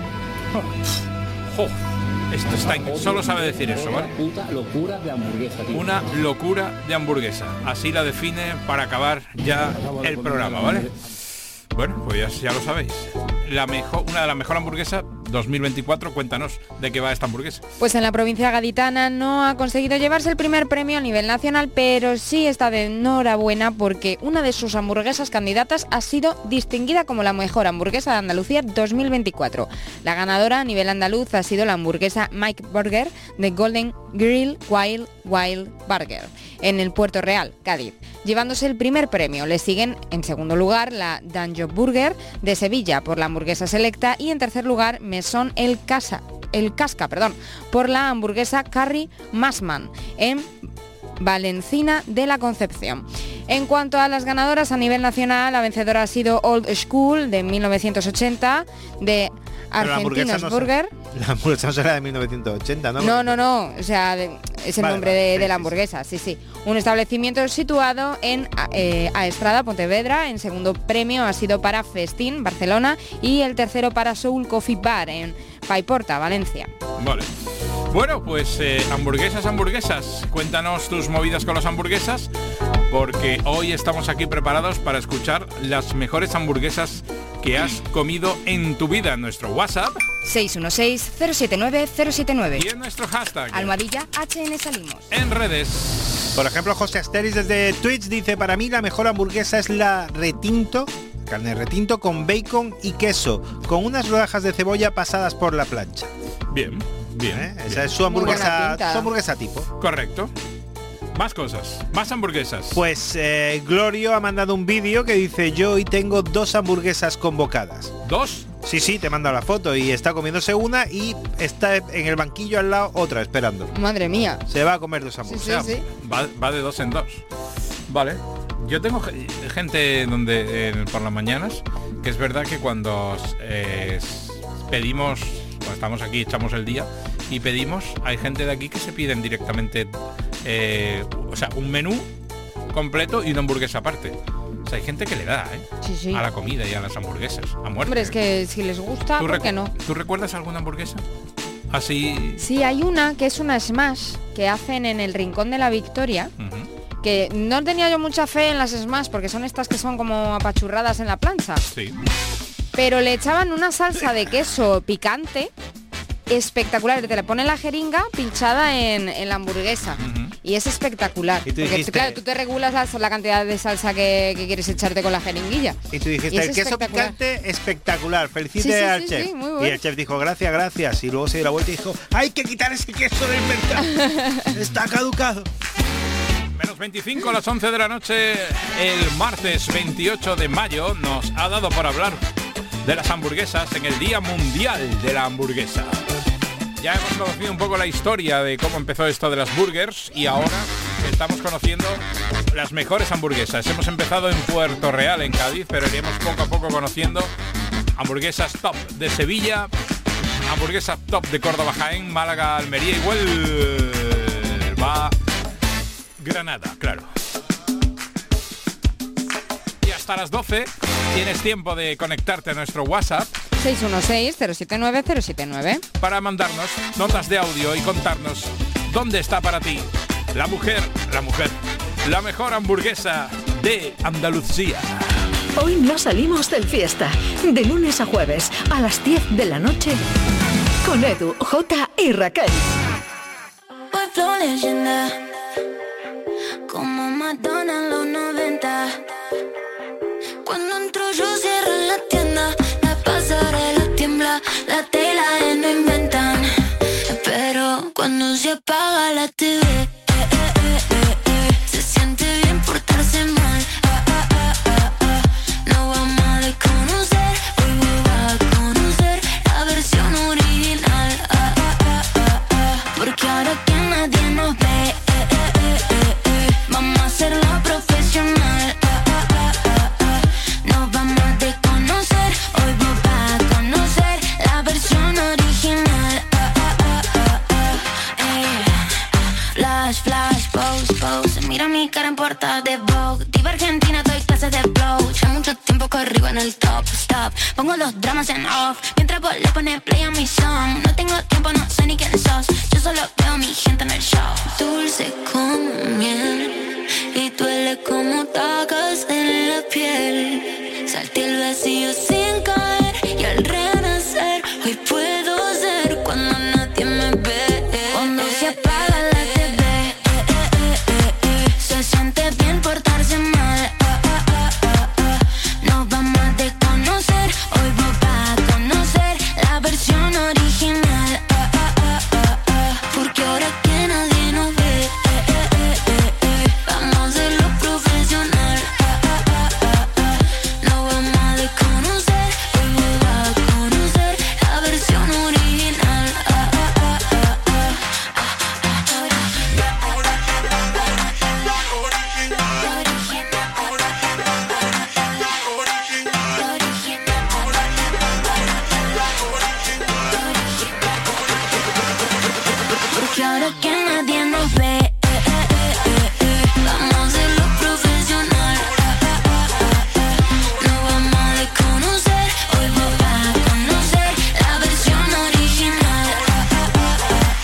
Jo, esto está in... Solo sabe decir eso, ¿vale? Puta locura de hamburguesa, tío. Una locura de hamburguesa. Así la define para acabar ya el programa, ¿vale? Bueno, pues ya, ya lo sabéis. La mejor, una de las mejores hamburguesas dos mil veinticuatro. Cuéntanos de qué va esta hamburguesa. Pues en la provincia gaditana no ha conseguido llevarse el primer premio a nivel nacional, pero sí está de enhorabuena porque una de sus hamburguesas candidatas ha sido distinguida como la mejor hamburguesa de Andalucía dos mil veinticuatro. La ganadora a nivel andaluz ha sido la hamburguesa Mike Burger de Golden Grill Wild Wild Burger en el Puerto Real, Cádiz, llevándose el primer premio. Le siguen en segundo lugar la Danjo Burger de Sevilla por la hamburguesa selecta y en tercer lugar Mesón El Casa, El Casca, perdón, por la hamburguesa Curry Massman en Valencina de la Concepción. En cuanto a las ganadoras a nivel nacional, la vencedora ha sido Old School de mil novecientos ochenta de Argentinos no Burger. La hamburguesa no será de mil novecientos ochenta, ¿no? No, no, no, o sea, de, es el vale, nombre vale, de, sí, de la sí, hamburguesa, sí, sí. Un establecimiento situado en eh, a Estrada, Pontevedra. En segundo premio ha sido para Festín, Barcelona, y el tercero para Soul Coffee Bar en Paiporta, Valencia. Vale. Bueno, pues eh, hamburguesas, hamburguesas. Cuéntanos tus movidas con las hamburguesas, porque hoy estamos aquí preparados para escuchar las mejores hamburguesas que has comido en tu vida. En nuestro WhatsApp seis uno seis, cero siete nueve, cero siete nueve y en nuestro hashtag almohadilla H N Salimos. En redes. Por ejemplo, José Asteris desde Twitch dice: para mí la mejor hamburguesa es la retinto, carne retinto con bacon y queso, con unas rodajas de cebolla pasadas por la plancha. Bien, bien. ¿Eh? Esa bien. es su hamburguesa, su hamburguesa tipo. Correcto. Más cosas, más hamburguesas. Pues eh, Glorio ha mandado un vídeo que dice: yo hoy tengo dos hamburguesas convocadas. ¿Dos? Sí, sí, te mando la foto y está comiéndose una y está en el banquillo al lado otra esperando. Madre mía. Se va a comer dos hamburguesas. Sí, sí, sí. Va, va de dos en dos. Vale. Yo tengo gente donde eh, por las mañanas, que es verdad que cuando eh, pedimos, cuando estamos aquí echamos el día y pedimos, hay gente de aquí que se piden directamente eh, o sea, un menú completo y una hamburguesa aparte. O sea, hay gente que le da, ¿eh? Sí, sí. A la comida y a las hamburguesas, a muerte. Hombre, es que si les gusta, ¿Tú ¿por qué no? ¿Tú recuerdas alguna hamburguesa? Así... Sí, hay una que es una smash que hacen en el Rincón de la Victoria. Uh-huh. Que no tenía yo mucha fe en las smash porque son estas que son como apachurradas en la plancha. Sí. Pero le echaban una salsa de queso picante espectacular. Te le ponen la jeringa pinchada en, en la hamburguesa. Uh-huh. Y es espectacular. ¿Y tú porque dijiste? tú, claro, tú te regulas la, la cantidad de salsa que, que quieres echarte con la jeringuilla. Y tú dijiste: Y es el queso espectacular. picante espectacular, felicite Sí, sí, al sí, chef. sí, muy bueno. Y el chef dijo: gracias, gracias. Y luego se dio la vuelta y dijo: hay que quitar ese queso del mercado. Está caducado. Menos veinticinco a las once de la noche, el martes veintiocho de mayo, nos ha dado por hablar de las hamburguesas en el Día Mundial de la Hamburguesa. Ya hemos conocido un poco la historia de cómo empezó esto de las burgers y ahora estamos conociendo las mejores hamburguesas. Hemos empezado en Puerto Real, en Cádiz, pero iremos poco a poco conociendo hamburguesas top de Sevilla, hamburguesas top de Córdoba, Jaén, Málaga, Almería y Huelva, Granada, claro. Y hasta las doce tienes tiempo de conectarte a nuestro WhatsApp seis uno seis, cero siete nueve, cero siete nueve para mandarnos notas de audio y contarnos dónde está para ti la mujer, la mujer, la mejor hamburguesa de Andalucía. Hoy no salimos del fiesta. De lunes a jueves a las diez de la noche con Edu, Jota y Raquel. Pueblo leyenda, como Madonna en los noventa. Cuando entro yo cierro la tienda, la pasarela tiembla, la tela de no inventan. Pero cuando se apaga la T V, eh, eh, eh, eh, eh, se siente bien portarse mal. Ah, ah, ah, ah, ah. No vamos a desconocer, hoy voy a conocer la versión original. Ah, ah, ah, ah, ah. Porque ahora que nadie nos ve, eh, eh, eh, eh, eh, vamos a hacerlo profesional. Ah, ah, ah, ah, ah. Nos vamos a desconocer, hoy voy a conocer la versión original. Ah, ah, ah, ah, ah. Eh. Flash, flash, pose, pose. Mira mi cara en portada de Vogue. Diva argentina, doy clases de flow. Ya mucho tiempo que arriba en el top, stop. Pongo los dramas en off, mientras vos le pones play a mi song. No tengo tiempo, no sé ni quién sos. Yo solo veo a mi gente en el show. Dulce como miel y duele como tacas en la piel. Salté el vacío sin caer y al renacer hoy puedo ser cuando nadie me ve. Cuando se apaga la T V, eh, eh, eh, eh, eh, se siente bien portarse mal. Ah, ah, ah, ah, ah. Nos vamos a desconocer, hoy voy a conocer la versión original. Ah, ah, ah, ah, ah. Porque ahora que nadie nos ve, eh, eh, eh, eh, eh, vamos a hacerlo profesional. Ah, ah, ah, ah, ah. Nos vamos a desconocer, hoy voy a conocer la versión original. Ah, ah, ah, ah, ah. Porque ahora que nadie nos ve, eh, eh, eh, eh, eh, vamos a hacerlo profesional. Ah, ah, ah, ah, ah. Nos vamos a desconocer, hoy voy a conocer la versión original. Ah, ah,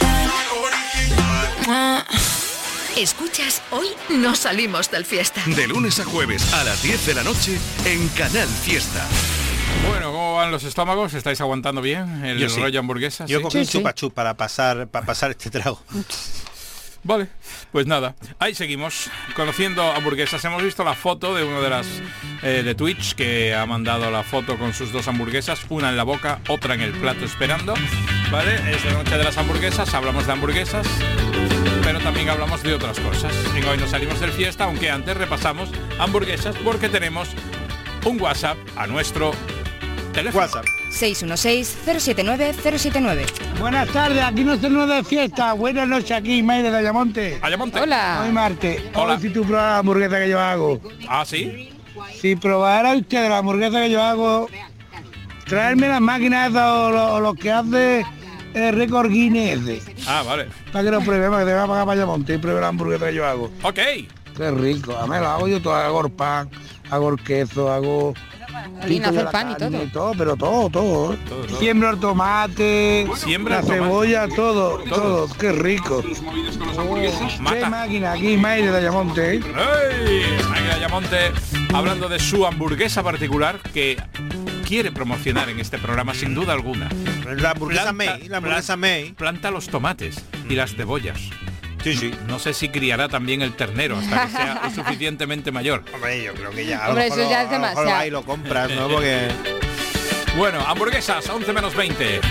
ah, ah, ah. Escuchas, hoy no salimos del fiesta. De lunes a jueves a las diez de la noche en Canal Fiesta. Bueno, ¿cómo van los estómagos? ¿Estáis aguantando bien el Yo sí. rollo hamburguesa? Yo ¿Sí? cogí Sí, un sí. chupa chup para pasar, para pasar este trago. Vale, pues nada, ahí seguimos conociendo hamburguesas. Hemos visto la foto de uno de las eh, de Twitch que ha mandado la foto con sus dos hamburguesas, una en la boca, otra en el plato esperando. Vale, es la noche de las hamburguesas, hablamos de hamburguesas, pero también hablamos de otras cosas. Y hoy nos salimos del fiesta, aunque antes repasamos hamburguesas porque tenemos un WhatsApp a nuestro teléfono. WhatsApp. seis uno seis, cero siete nueve, cero siete nueve. Buenas tardes, aquí no salimos de fiesta. Buenas noches aquí, Mayre de Ayamonte. Ayamonte. Hola. Hoy martes. Hola. Hoy si tú pruebas la hamburguesa que yo hago. Ah, ¿sí? Si probara usted la hamburguesa que yo hago, traerme las máquinas esas o lo, o lo que hace el récord Guinness ese. Ah, vale. Para que lo pruebe, para que te va a pagar para Ayamonte y pruebe la hamburguesa que yo hago. Ok. Qué rico. A mí lo hago yo todo. Hago el pan, hago el queso, hago... Harina, pico yo hacer la pan y carne, todo. Pero todo, todo. ¿eh? Todo, todo. Siembro el tomate, Siembra la el tomate. cebolla, todo, Todo. todo. Qué rico. Qué Mata. máquina aquí, Mayre de Ayamonte, ¿eh? ¡Ey! Ángel Ayamonte hablando de su hamburguesa particular que quiere promocionar en este programa sin duda alguna. La hamburguesa Planta- May, la hamburguesa May. Planta los tomates y las cebollas. Sí, sí. No sé si criará también el ternero hasta que sea lo suficientemente mayor. Hombre, yo creo que ya. A Hombre, lo eso mejor, ya a es lo mejor demasiado. vas y lo compras, ¿no? Porque Bueno, hamburguesas, once menos veinte.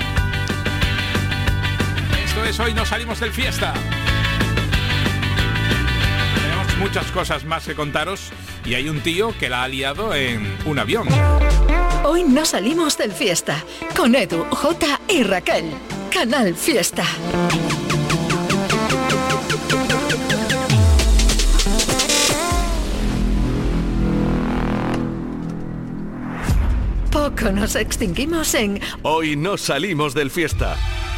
Esto es Hoy nos salimos del fiesta. Tenemos muchas cosas más que contaros y hay un tío que la ha liado en un avión. Hoy no salimos del fiesta con Edu, Jota y Raquel. Canal Fiesta. Poco nos extinguimos en Hoy no salimos del Fiesta.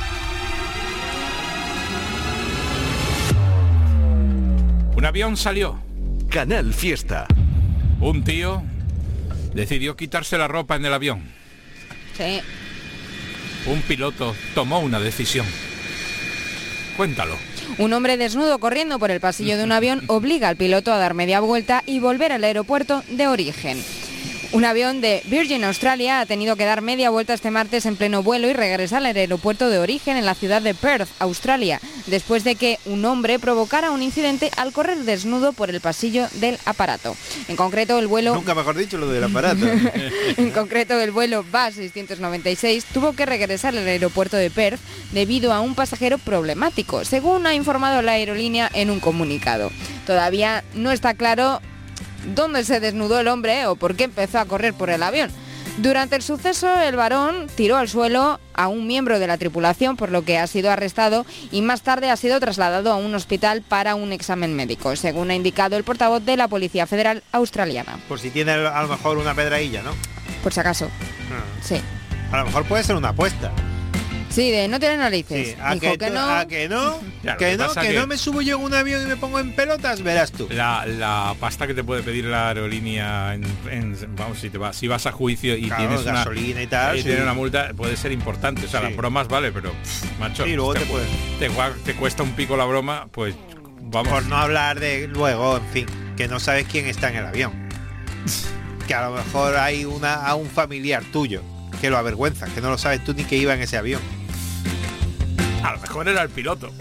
Un avión salió. Canal Fiesta. Un tío decidió quitarse la ropa en el avión. Sí. Un piloto tomó una decisión. Cuéntalo. Un hombre desnudo corriendo por el pasillo de un avión obliga al piloto a dar media vuelta y volver al aeropuerto de origen. Un avión de Virgin Australia ha tenido que dar media vuelta este martes en pleno vuelo y regresar al aeropuerto de origen en la ciudad de Perth, Australia, después de que un hombre provocara un incidente al correr desnudo por el pasillo del aparato. En concreto, el vuelo... Nunca mejor dicho lo del aparato. En concreto, el vuelo B A seiscientos noventa y seis tuvo que regresar al aeropuerto de Perth debido a un pasajero problemático, según ha informado la aerolínea en un comunicado. Todavía no está claro dónde se desnudó el hombre o por qué empezó a correr por el avión. Durante el suceso, el varón tiró al suelo a un miembro de la tripulación, por lo que ha sido arrestado y más tarde ha sido trasladado a un hospital para un examen médico, según ha indicado el portavoz de la Policía Federal Australiana. Por si tiene a lo mejor una pedrailla, ¿no? Por si acaso. Ah. Sí. A lo mejor puede ser una apuesta. Sí, de no tiene narices. Sí, a, Dijo que, que tú- no. a que no, Claro, que lo que no, pasa que que- no me subo yo en un avión y me pongo en pelotas, verás tú. La, la pasta que te puede pedir la aerolínea en, en- vamos, si te vas, si vas a juicio y Claro, tienes una gasolina y tal, y sí. tienes una multa, puede ser importante. O sea, Sí. las bromas vale, pero pff, macho, Sí, luego te pu- puede- te, gua- te cuesta un pico la broma, pues vamos. Por no hablar de luego, en fin, que no sabes quién está en el avión. Que a lo mejor hay una a un familiar tuyo que lo avergüenza, que no lo sabes tú ni que iba en ese avión. A lo mejor era el piloto.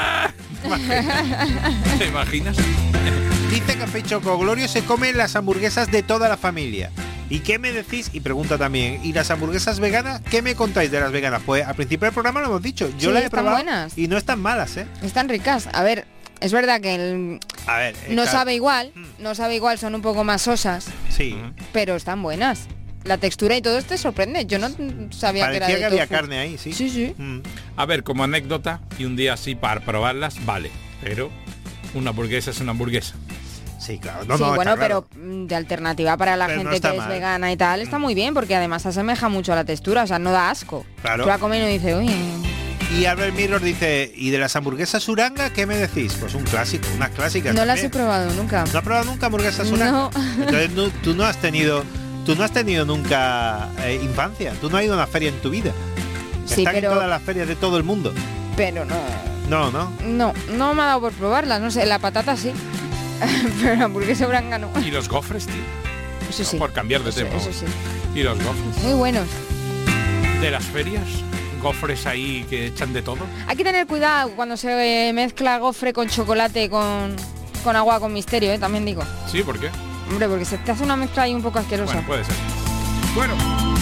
¿Te imaginas? Dice Café Choco, Glorio se come las hamburguesas de toda la familia. ¿Y qué me decís? Y pregunta también, ¿y las hamburguesas veganas? ¿Qué me contáis de las veganas? Pues al principio del programa lo hemos dicho, yo Sí, las he están probado buenas. y no están malas, ¿eh? Están ricas. A ver, es verdad que el- A ver, eh, no claro, sabe igual, no sabe igual, son un poco más sosas, Sí. pero están buenas. La textura y todo esto te sorprende. Yo no sabía que era Parecía de que había tofu. carne ahí, sí. Sí, sí. Mm. A ver, como anécdota, y un día así para probarlas, vale. Pero una hamburguesa es una hamburguesa. Sí, claro. No, sí, no, bueno, está claro. pero mm, de alternativa para la Pero no gente está que mal. es vegana y tal, está muy bien, porque además se asemeja mucho a la textura, o sea, no da asco. Claro. Tú la comes y no dices, uy, Y Albert Mirror dice, ¿y de las hamburguesas Uranga qué me decís? Pues un clásico, unas clásicas. no las he también. probado nunca. ¿No has probado nunca hamburguesas Uranga? No. Entonces no- tú no has tenido, tú no has tenido nunca eh, infancia. Tú no has ido a una feria en tu vida. Sí, Están pero- en todas las ferias de todo el mundo. Pero no. No, no. No, no me ha dado por probarlas, no sé, la patata sí. Pero la hamburguesa branga no. ¿Y los gofres, tío? Eso sí. Por cambiar de Eso- tema. eso sí. ¿Y los gofres? Muy buenos. ¿De las ferias? ¿Gofres ahí que echan de todo? Hay que tener cuidado cuando se eh, mezcla gofre con chocolate con, con agua con misterio, ¿eh? También digo. Sí, ¿por qué? Hombre, porque se te hace una mezcla ahí un poco asquerosa. Bueno, puede ser. Bueno,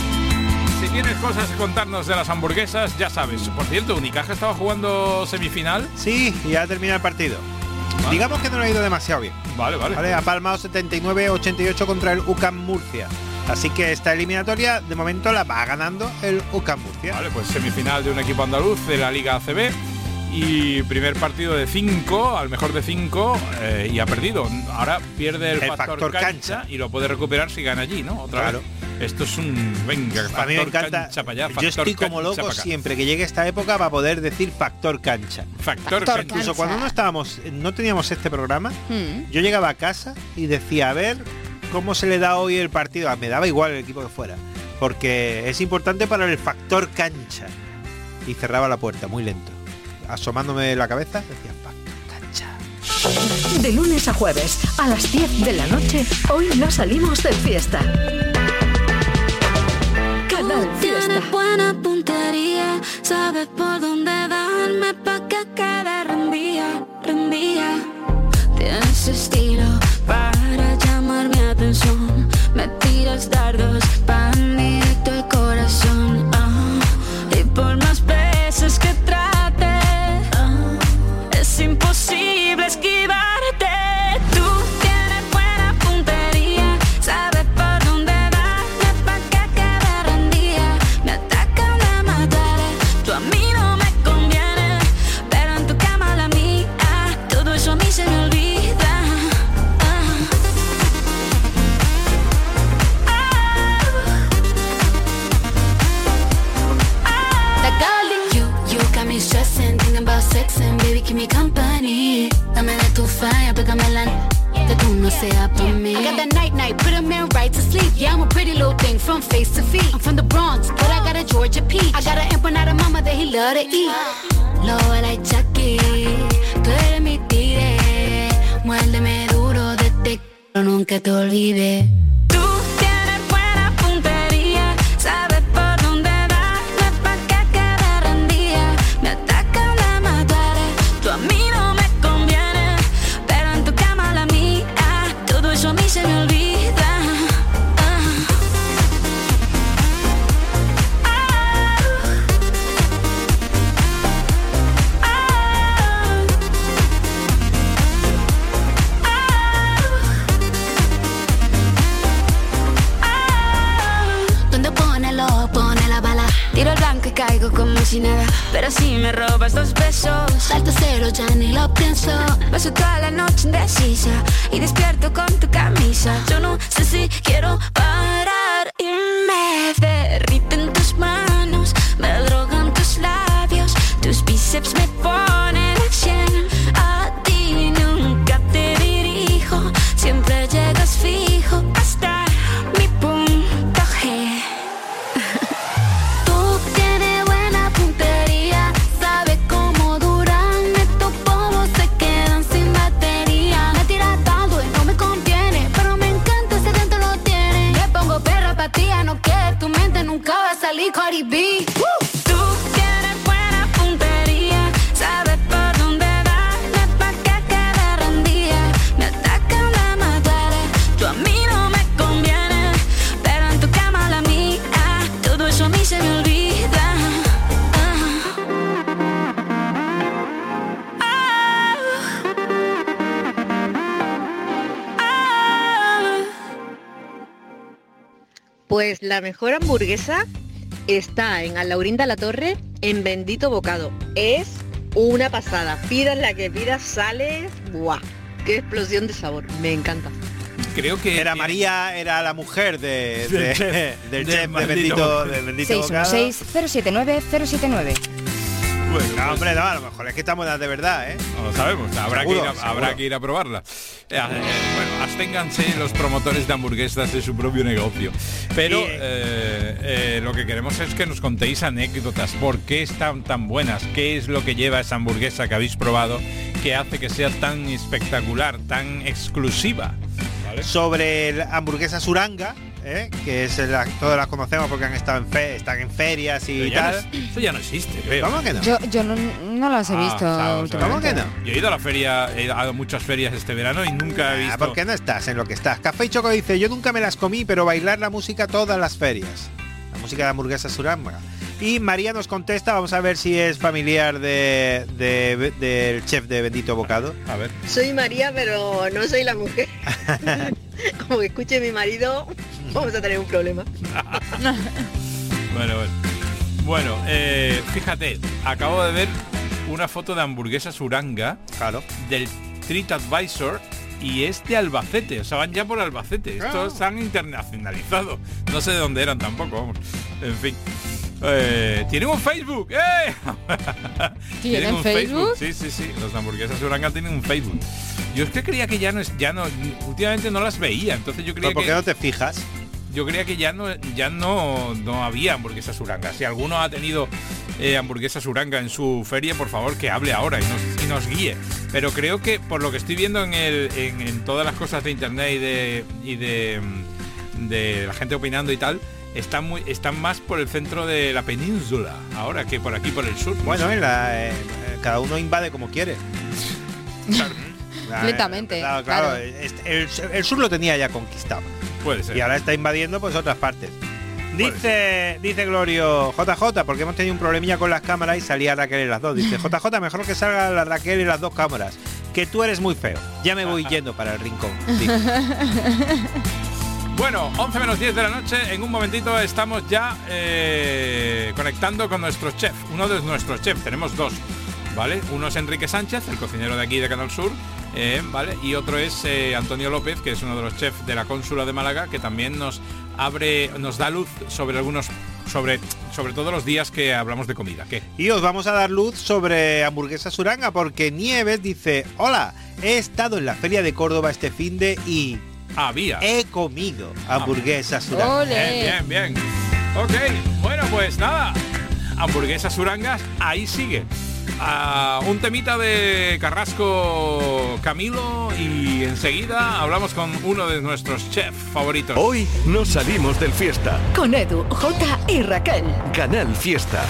si tienes cosas que contarnos de las hamburguesas, ya sabes. Por cierto, Unicaja estaba jugando semifinal. Sí, y ya termina el partido. Digamos que no lo ha ido demasiado bien. Vale, vale. Vale, ha palmado setenta y nueve a ochenta y ocho contra el U C A M Murcia. Así que esta eliminatoria de momento la va ganando el U C A M Murcia. Vale, pues semifinal de un equipo andaluz de la Liga A C B y primer partido de cinco, al mejor de cinco, eh, y ha perdido. Ahora pierde el, El factor, factor cancha, cancha. y lo puede recuperar si gana allí, ¿no? Otra Claro. vez. Esto es un... Venga, A mí me factor encanta. cancha para allá, Yo factor estoy como cancha loco para acá. siempre que llegue esta época para poder decir factor cancha. Factor, Factor cancha. Incluso cuando no estábamos, no teníamos este programa, Mm. yo llegaba a casa y decía, a ver cómo se le da hoy el partido. Ah, me daba igual el equipo que fuera, porque es importante para el factor cancha. Y cerraba la puerta muy lento, asomándome la cabeza, decía factor cancha. De lunes a jueves, a las diez de la noche, hoy no salimos de fiesta. Canal Fiesta. Tienes buena puntería, sabes por dónde darme pa' que quede rendía, rendía. Tienes estilo para llamar mi atención, me tiras dardos pan directo al corazón. Ah, y por más veces que trate, ah, es imposible esquivarte. Tú tienes buena puntería, sabes por dónde darme pa' que quede rendida. Me atacan de matar, tú a mí no me sex and baby keep me company. Dame de tu fire, pégamela, que tú no seas por mí. I got that night night, put a man right to sleep. Yeah, I'm a pretty little thing from face to feet. I'm from the Bronx, but I got a Georgia peach. I got an empanada mama that he love to eat. Love like Chucky, tú eres mi tigre. Muérdeme duro desde que nunca te olvide. Tú tienes buena puntería, sabes por dónde darle pa' que quede rendida. Me ataca la mataré, tú a mí no me conviene, pero en tu cama la mía, todo eso a mí se me olvida. Tiro el blanco y caigo como si nada, Pero si me robas dos besos, salto cero, ya ni lo pienso. paso toda la noche indecisa y despierto con tu camisa. Yo no sé si quiero parar y me derriten tus manos, me drogan tus labios, tus bíceps me ponen a cien. A ti nunca te dirijo, siempre llegas fijo hasta mi punto G. Tú tienes buena puntería, sabes cómo duran estos polvos, se quedan sin batería. Me tiras tanto y no me conviene, pero me encanta ese dentro lo tiene. Le pongo perra pa' ti, no que tu mente nunca va a salir Cardi B. Tú tienes buena puntería, sabes por dónde darle pa' que quede rendida. Me atacan, la mataré, tú a mí no me conviene, pero en tu cama la mía, todo eso a mí se me olvida. Pues la mejor hamburguesa está en Alaurín de la Torre, en Bendito Bocado. Es una pasada. Pidas la que pidas, sale. ¡Buah! ¡Qué explosión de sabor! Me encanta. Creo que era María, era la mujer de, de- Del chef. del De chef de Maldito Bendito, Bocado. de Bendito seis uno Bocado. seis, cero siete nueve, cero siete nueve. Bueno, No, hombre, no, a lo mejor es que estamos de verdad, ¿eh? no lo sabemos, habrá, Seguro, que ir a, seguro. habrá que ir a probarla. Eh, eh, bueno, absténganse los promotores de hamburguesas de su propio negocio. Pero Y, eh, eh, lo que queremos es que nos contéis anécdotas, por qué están tan buenas, qué es lo que lleva esa hamburguesa que habéis probado, que hace que sea tan espectacular, tan exclusiva. ¿Vale? Sobre la hamburguesa Suranga, ¿eh? Que es la, todas las conocemos porque han estado en fe, están en ferias y Pero ya tal. no es- eso ya no existe, creo. ¿Cómo que no? Yo, yo no, no las he Ah, visto sabes, últimamente. sabes. Yo he ido a la feria, he ido a muchas ferias este verano y nunca he Ah, visto. ¿por qué no estás en lo que estás? Café y Choco dice, yo nunca me las comí, pero bailar la música todas las ferias. La música de hamburguesa Suranga. Y María nos contesta, vamos a ver si es familiar de, de- del chef de Bendito Bocado. A ver. Soy María, pero no soy la mujer. Como que escuche mi marido, vamos a tener un problema. Bueno, bueno. Bueno, eh, fíjate, acabo de ver una foto de hamburguesa Suranga, claro, del Treat Advisor, y es de Albacete, o sea, van ya por Albacete. Estos se han internacionalizado. No sé de dónde eran tampoco, vamos. En fin. Eh, ¿Tienen un Facebook? ¡Eh! ¿Tienen un Facebook? Sí, sí, sí. Los hamburguesas Suranga tienen un Facebook. Yo es que creía que ya no es, ya no, últimamente no las veía, entonces yo creía ¿Pero por que qué no te fijas? yo creía que ya no ya no, no había hamburguesas Uranga. Si alguno ha tenido eh, hamburguesas Uranga en su feria, por favor que hable ahora y nos, y nos guíe. Pero creo que por lo que estoy viendo en, el, en, en todas las cosas de internet y de y de, de la gente opinando y tal, están muy están más por el centro de la península ahora que por aquí por el sur. Bueno, No sé. en la, eh, cada uno invade como quiere. Claro, Lentamente, Claro, claro, claro. este- el, el sur lo tenía ya conquistado. Puede ser. Y ahora está invadiendo pues otras partes. Dice, dice Glorio, J J, porque hemos tenido un problemilla con las cámaras y salía Raquel en las dos. Dice, J J, mejor que salga la Raquel en las dos cámaras, que tú eres muy feo. Ya me voy yendo para el rincón. Dice. Bueno, once menos diez de la noche, en un momentito estamos ya eh, conectando con nuestro chef, uno de nuestros chefs, tenemos dos, ¿vale? Uno es Enrique Sánchez, el cocinero de aquí de Canal Sur, eh, ¿vale? Y otro es eh, Antonio López, que es uno de los chefs de la Cónsula de Málaga, que también nos abre, nos da luz sobre algunos sobre, sobre todo los días que hablamos de comida. ¿Qué? Y os vamos a dar luz sobre hamburguesa Suranga, porque Nieves dice, hola, he estado en la Feria de Córdoba este finde y... Había. He comido hamburguesa Suranga. Bien, bien, bien. Ok, bueno, pues nada. Hamburguesas Surangas, ahí sigue. Uh, un temita de Carrasco Camilo y enseguida hablamos con uno de nuestros chefs favoritos. Hoy nos salimos del fiesta. Con Edu, Jota y Raquel. Canal Fiesta.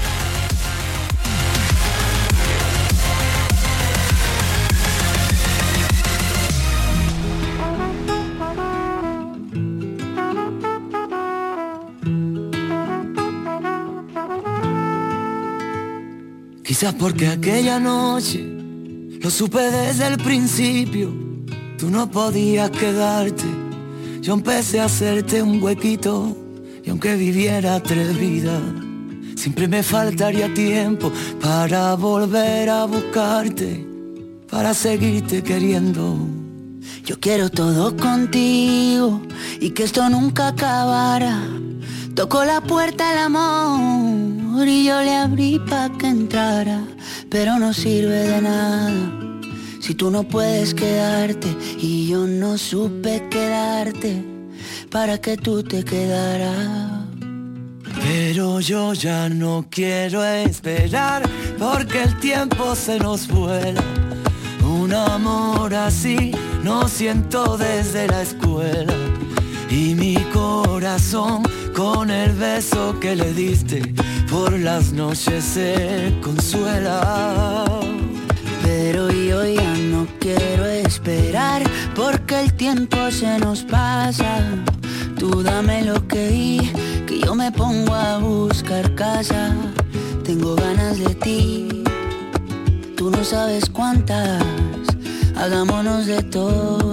Quizás porque aquella noche lo supe desde el principio. Tú no podías quedarte. Yo empecé a hacerte un huequito. Y aunque viviera tres vidas, siempre me faltaría tiempo para volver a buscarte, para seguirte queriendo. Yo quiero todo contigo y que esto nunca acabara. Tocó la puerta el amor y yo le abrí pa' que entrara, pero no sirve de nada si tú no puedes quedarte y yo no supe quedarte para que tú te quedaras. Pero yo ya no quiero esperar porque el tiempo se nos vuela. Un amor así no siento desde la escuela. Y mi corazón con el beso que le diste por las noches se consuela. Pero yo ya no quiero esperar porque el tiempo se nos pasa. Tú dame lo que di, que yo me pongo a buscar casa. Tengo ganas de ti, tú no sabes cuántas. Hagámonos de todo,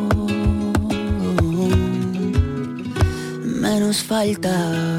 menos falta.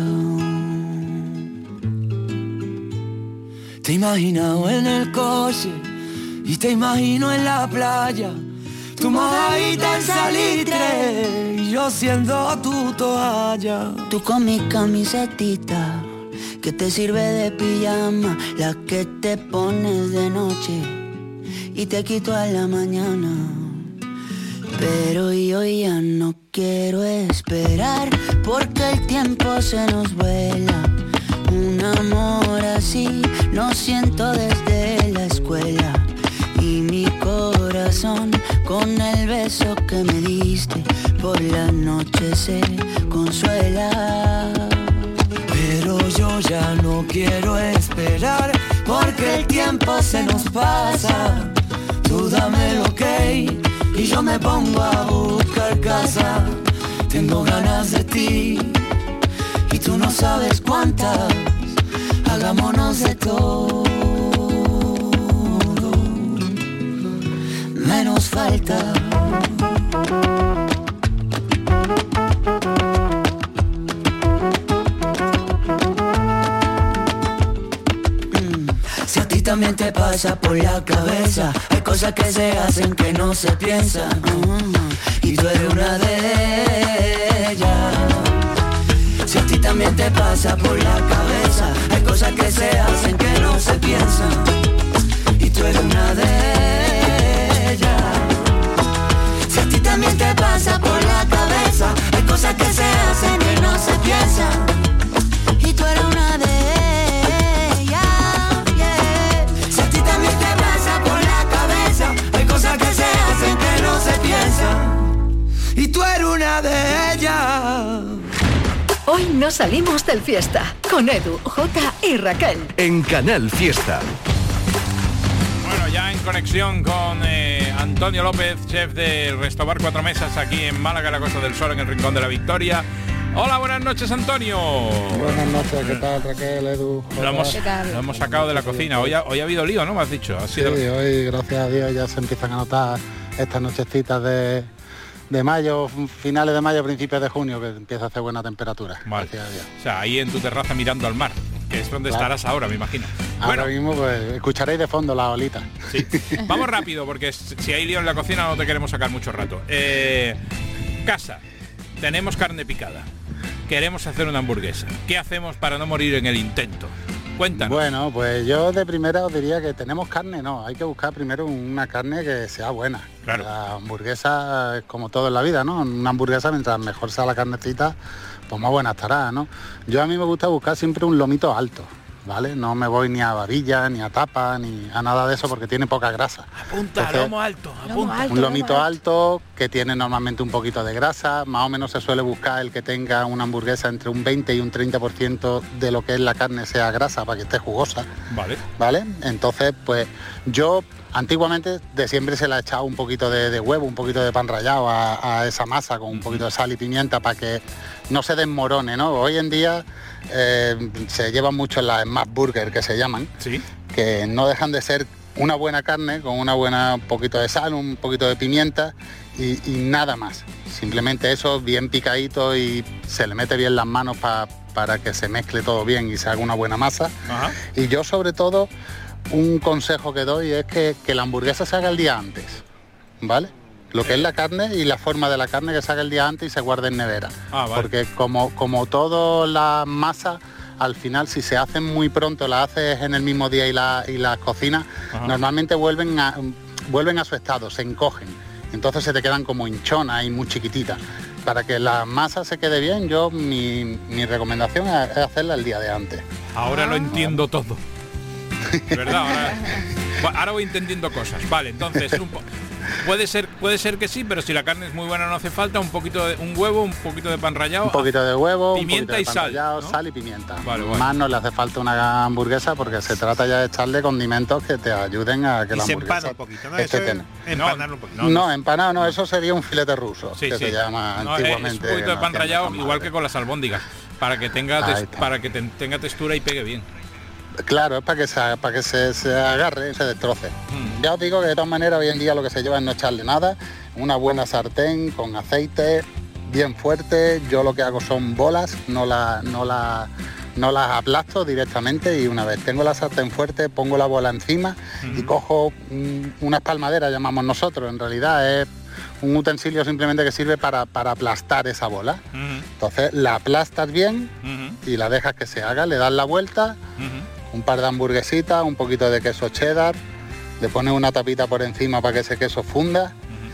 Te he imaginado en el coche y te imagino en la playa. Tu mojadita en salitre y yo siendo tu toalla. Tú con mi camisetita que te sirve de pijama, la que te pones de noche y te quito a la mañana. Pero yo ya no quiero esperar porque el tiempo se nos vuela. Un amor así no siento desde la escuela. Y mi corazón con el beso que me diste por la noche se consuela. Pero yo ya no quiero esperar porque el tiempo se nos pasa. Tú dame lo que y yo me pongo a buscar casa. Tengo ganas de ti y tú no sabes cuántas. Hagámonos de todo, menos falta. Mm. Si a ti también te pasa por la cabeza, hay cosas que se hacen que no se piensan, mm. y tú eres una de ellas. Si a ti también te pasa por la cabeza, hay cosas que se hacen que no se piensan, y tú eres una de ellas. Si a ti también te pasa por la cabeza, hay cosas que se hacen que no se piensan, y tú eres una de ellas, yeah. Si a ti también te pasa por la cabeza, hay cosas que se hacen que no se piensan, y tú eres una de ellas. Hoy nos salimos del fiesta con Edu, Jota y Raquel. En Canal Fiesta. Bueno, ya en conexión con eh, Antonio López, chef del Restobar Cuatro Mesas aquí en Málaga, la Costa del Sol, en el Rincón de la Victoria. Hola, buenas noches, Antonio. Buenas noches, ¿qué tal, Raquel, Edu? Lo hemos, lo hemos sacado de la cocina. Hoy ha, hoy ha habido lío, ¿no? Me has dicho. Ha sido... Sí, hoy, gracias a Dios, ya se empiezan a notar estas nochecitas de... de mayo, finales de mayo, principios de junio, que empieza a hacer buena temperatura. Vale. O sea, ahí en tu terraza mirando al mar, que es donde claro. estarás ahora, me imagino. Ahora bueno, mismo pues escucharéis de fondo la olita. Sí. Vamos rápido, porque si hay lío en la cocina no te queremos sacar mucho rato. Eh, casa, tenemos carne picada. queremos hacer una hamburguesa. ¿Qué hacemos para no morir en el intento? Cuéntanos. Bueno, pues yo de primera os diría que tenemos carne, no, hay que buscar primero una carne que sea buena. Claro. La hamburguesa es como todo en la vida, ¿no? Una hamburguesa, mientras mejor sea la carnecita, pues más buena estará, ¿no? Yo a mí me gusta buscar siempre un lomito alto, ¿vale? No me voy ni a babilla, ni a tapa, ni a nada de eso porque tiene poca grasa. Apunta, Entonces, lomo alto, apunta. un lomito alto que tiene normalmente un poquito de grasa, más o menos se suele buscar el que tenga una hamburguesa entre un veinte y un treinta por ciento de lo que es la carne sea grasa para que esté jugosa. Vale. ¿Vale? Entonces, pues yo antiguamente de siempre se le ha echado un poquito de, de huevo, un poquito de pan rallado a, a esa masa con un poquito de sal y pimienta para que no se desmorone, ¿no? Hoy en día eh, se llevan mucho en las smash burger que se llaman, ¿sí? Que no dejan de ser una buena carne con una buena, un poquito de sal, un poquito de pimienta y, y nada más. Simplemente eso bien picadito y se le mete bien las manos pa, para que se mezcle todo bien y se haga una buena masa. Ajá. Y yo sobre todo un consejo que doy es que, que la hamburguesa se haga el día antes, ¿vale? Lo que es la carne y la forma de la carne que se haga el día antes y se guarde en nevera. Ah, vale. Porque como, como todas las masas, al final si se hacen muy pronto, las haces en el mismo día y las y las cocinas, Ajá. normalmente vuelven a, vuelven a su estado, se encogen. Entonces se te quedan como hinchonas y muy chiquititas. Para que la masa se quede bien, yo mi, mi recomendación es, es hacerla el día de antes. Ahora lo entiendo todo. ¿Verdad? Ahora, bueno, ahora voy entendiendo cosas. Vale, entonces un po- puede ser puede ser que sí, pero si la carne es muy buena no hace falta un poquito de un huevo, un poquito de pan rallado, Un poquito de huevo, pimienta un poquito de y pan sal, rallado, ¿no? sal y pimienta. Vale, vale. Más no le hace falta una hamburguesa porque se trata ya de echarle condimentos que te ayuden a que Y la se hamburguesa empana un poquito, ¿no? esté Eso es ten- empanarlo un poquito. No, empanado no, eso sería un filete ruso, Sí, que sí. se llama No, es antiguamente. un poquito de no pan hacían rallado, tan igual mal. que con las albóndigas, para que tenga Ahí tes- está. para que te- tenga textura y pegue bien. Claro, es para que se, para que se, se agarre y se destroce. Mm. Ya os digo que de todas maneras hoy en día lo que se lleva es no echarle nada, una buena sartén con aceite bien fuerte. Yo lo que hago son bolas, no las no la, no las aplasto directamente y una vez tengo la sartén fuerte pongo la bola encima y cojo mm, una espalmadera, llamamos nosotros, en realidad es un utensilio simplemente que sirve para, para aplastar esa bola. Ujú, Entonces la aplastas bien ujú, y la dejas que se haga, le das la vuelta, ujú. un par de hamburguesitas, un poquito de queso cheddar, le pones una tapita por encima para que ese queso funda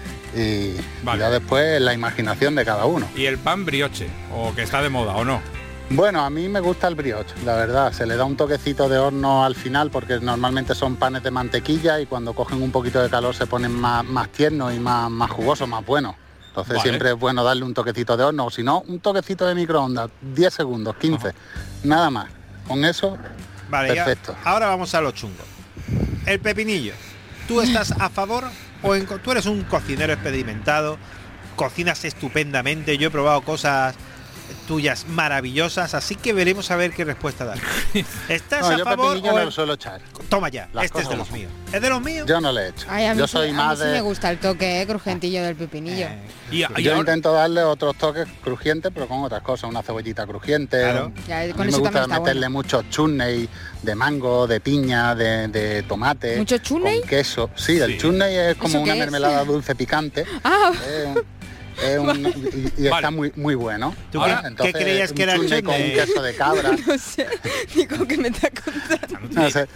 y, Vale. y ya después la imaginación de cada uno. Y el pan brioche, o que está de moda, ¿o no? Bueno, a mí me gusta el brioche, la verdad, se le da un toquecito de horno al final porque normalmente son panes de mantequilla y cuando cogen un poquito de calor se ponen más, más tiernos y más, más jugosos, más buenos. Entonces Vale. siempre es bueno darle un toquecito de horno o si no, un toquecito de microondas, diez segundos, quince, nada más. Con eso, Vale, ya- perfecto. ahora vamos a lo chungo. El pepinillo. ¿Tú estás a favor o en co- tú eres un cocinero experimentado? Cocinas estupendamente. Yo he probado cosas tuyas maravillosas, así que veremos a ver qué respuesta das. ¿Estás No, a yo favor pepinillo o no en- lo suelo echar. Toma ya, Las este es de cosas los como míos. ¿Es de los míos? Yo no le he hecho. Ay, a mí, yo sí, soy a mí más sí de... me gusta el toque, ¿eh? Crujentillo del pepinillo. Y, y Yo ahora- intento darle otros toques crujientes, pero con otras cosas, una cebollita crujiente. Claro. un- Ya, a con mí me eso gusta también está meterle bueno. mucho chutney de mango, de piña, de, de tomate. ¿Mucho chutney? Con queso. Sí, el Sí. chutney es como ¿Eso una qué es? mermelada dulce picante. Ah, Es un- es un- y y Vale. está muy muy bueno. ¿Tú Ahora, qué- Entonces, qué creías un que era el chutney con un chutney? queso de cabra. no sé. Digo que me está contando. No sé.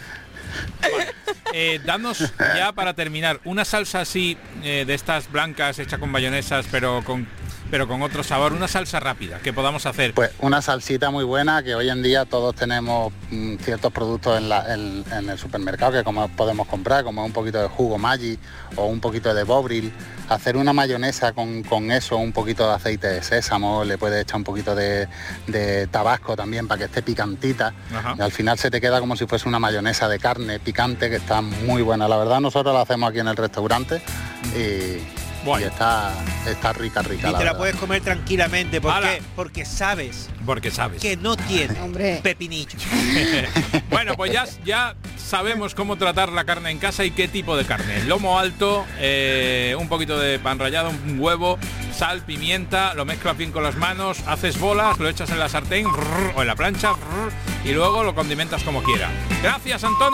Eh, danos ya para terminar una salsa así eh, de estas blancas hecha con mayonesas pero con pero con otro sabor, una salsa rápida que podamos hacer. Pues una salsita muy buena que hoy en día todos tenemos mm, ciertos productos en, la- en- en el supermercado que como podemos comprar, como un poquito de jugo Maggi o un poquito de Bovril. Hacer una mayonesa con, con eso, un poquito de aceite de sésamo, le puedes echar un poquito de, de tabasco también para que esté picantita. Ajá. Y al final se te queda como si fuese una mayonesa de carne picante que está muy buena. La verdad nosotros la hacemos aquí en el restaurante y, Guay. y está, está rica, rica. Y la te la verdad. puedes comer tranquilamente. ¿Por Ala. qué? Porque sabes Porque sabes. que no tiene Hombre. pepinillo. Bueno, pues ya, ya sabemos cómo tratar la carne en casa y qué tipo de carne. Lomo alto, eh, un poquito de pan rallado, un huevo, sal, pimienta, lo mezclas bien con las manos, haces bolas, lo echas en la sartén rrr, o en la plancha rrr, y luego lo condimentas como quieras. Gracias, Antonio.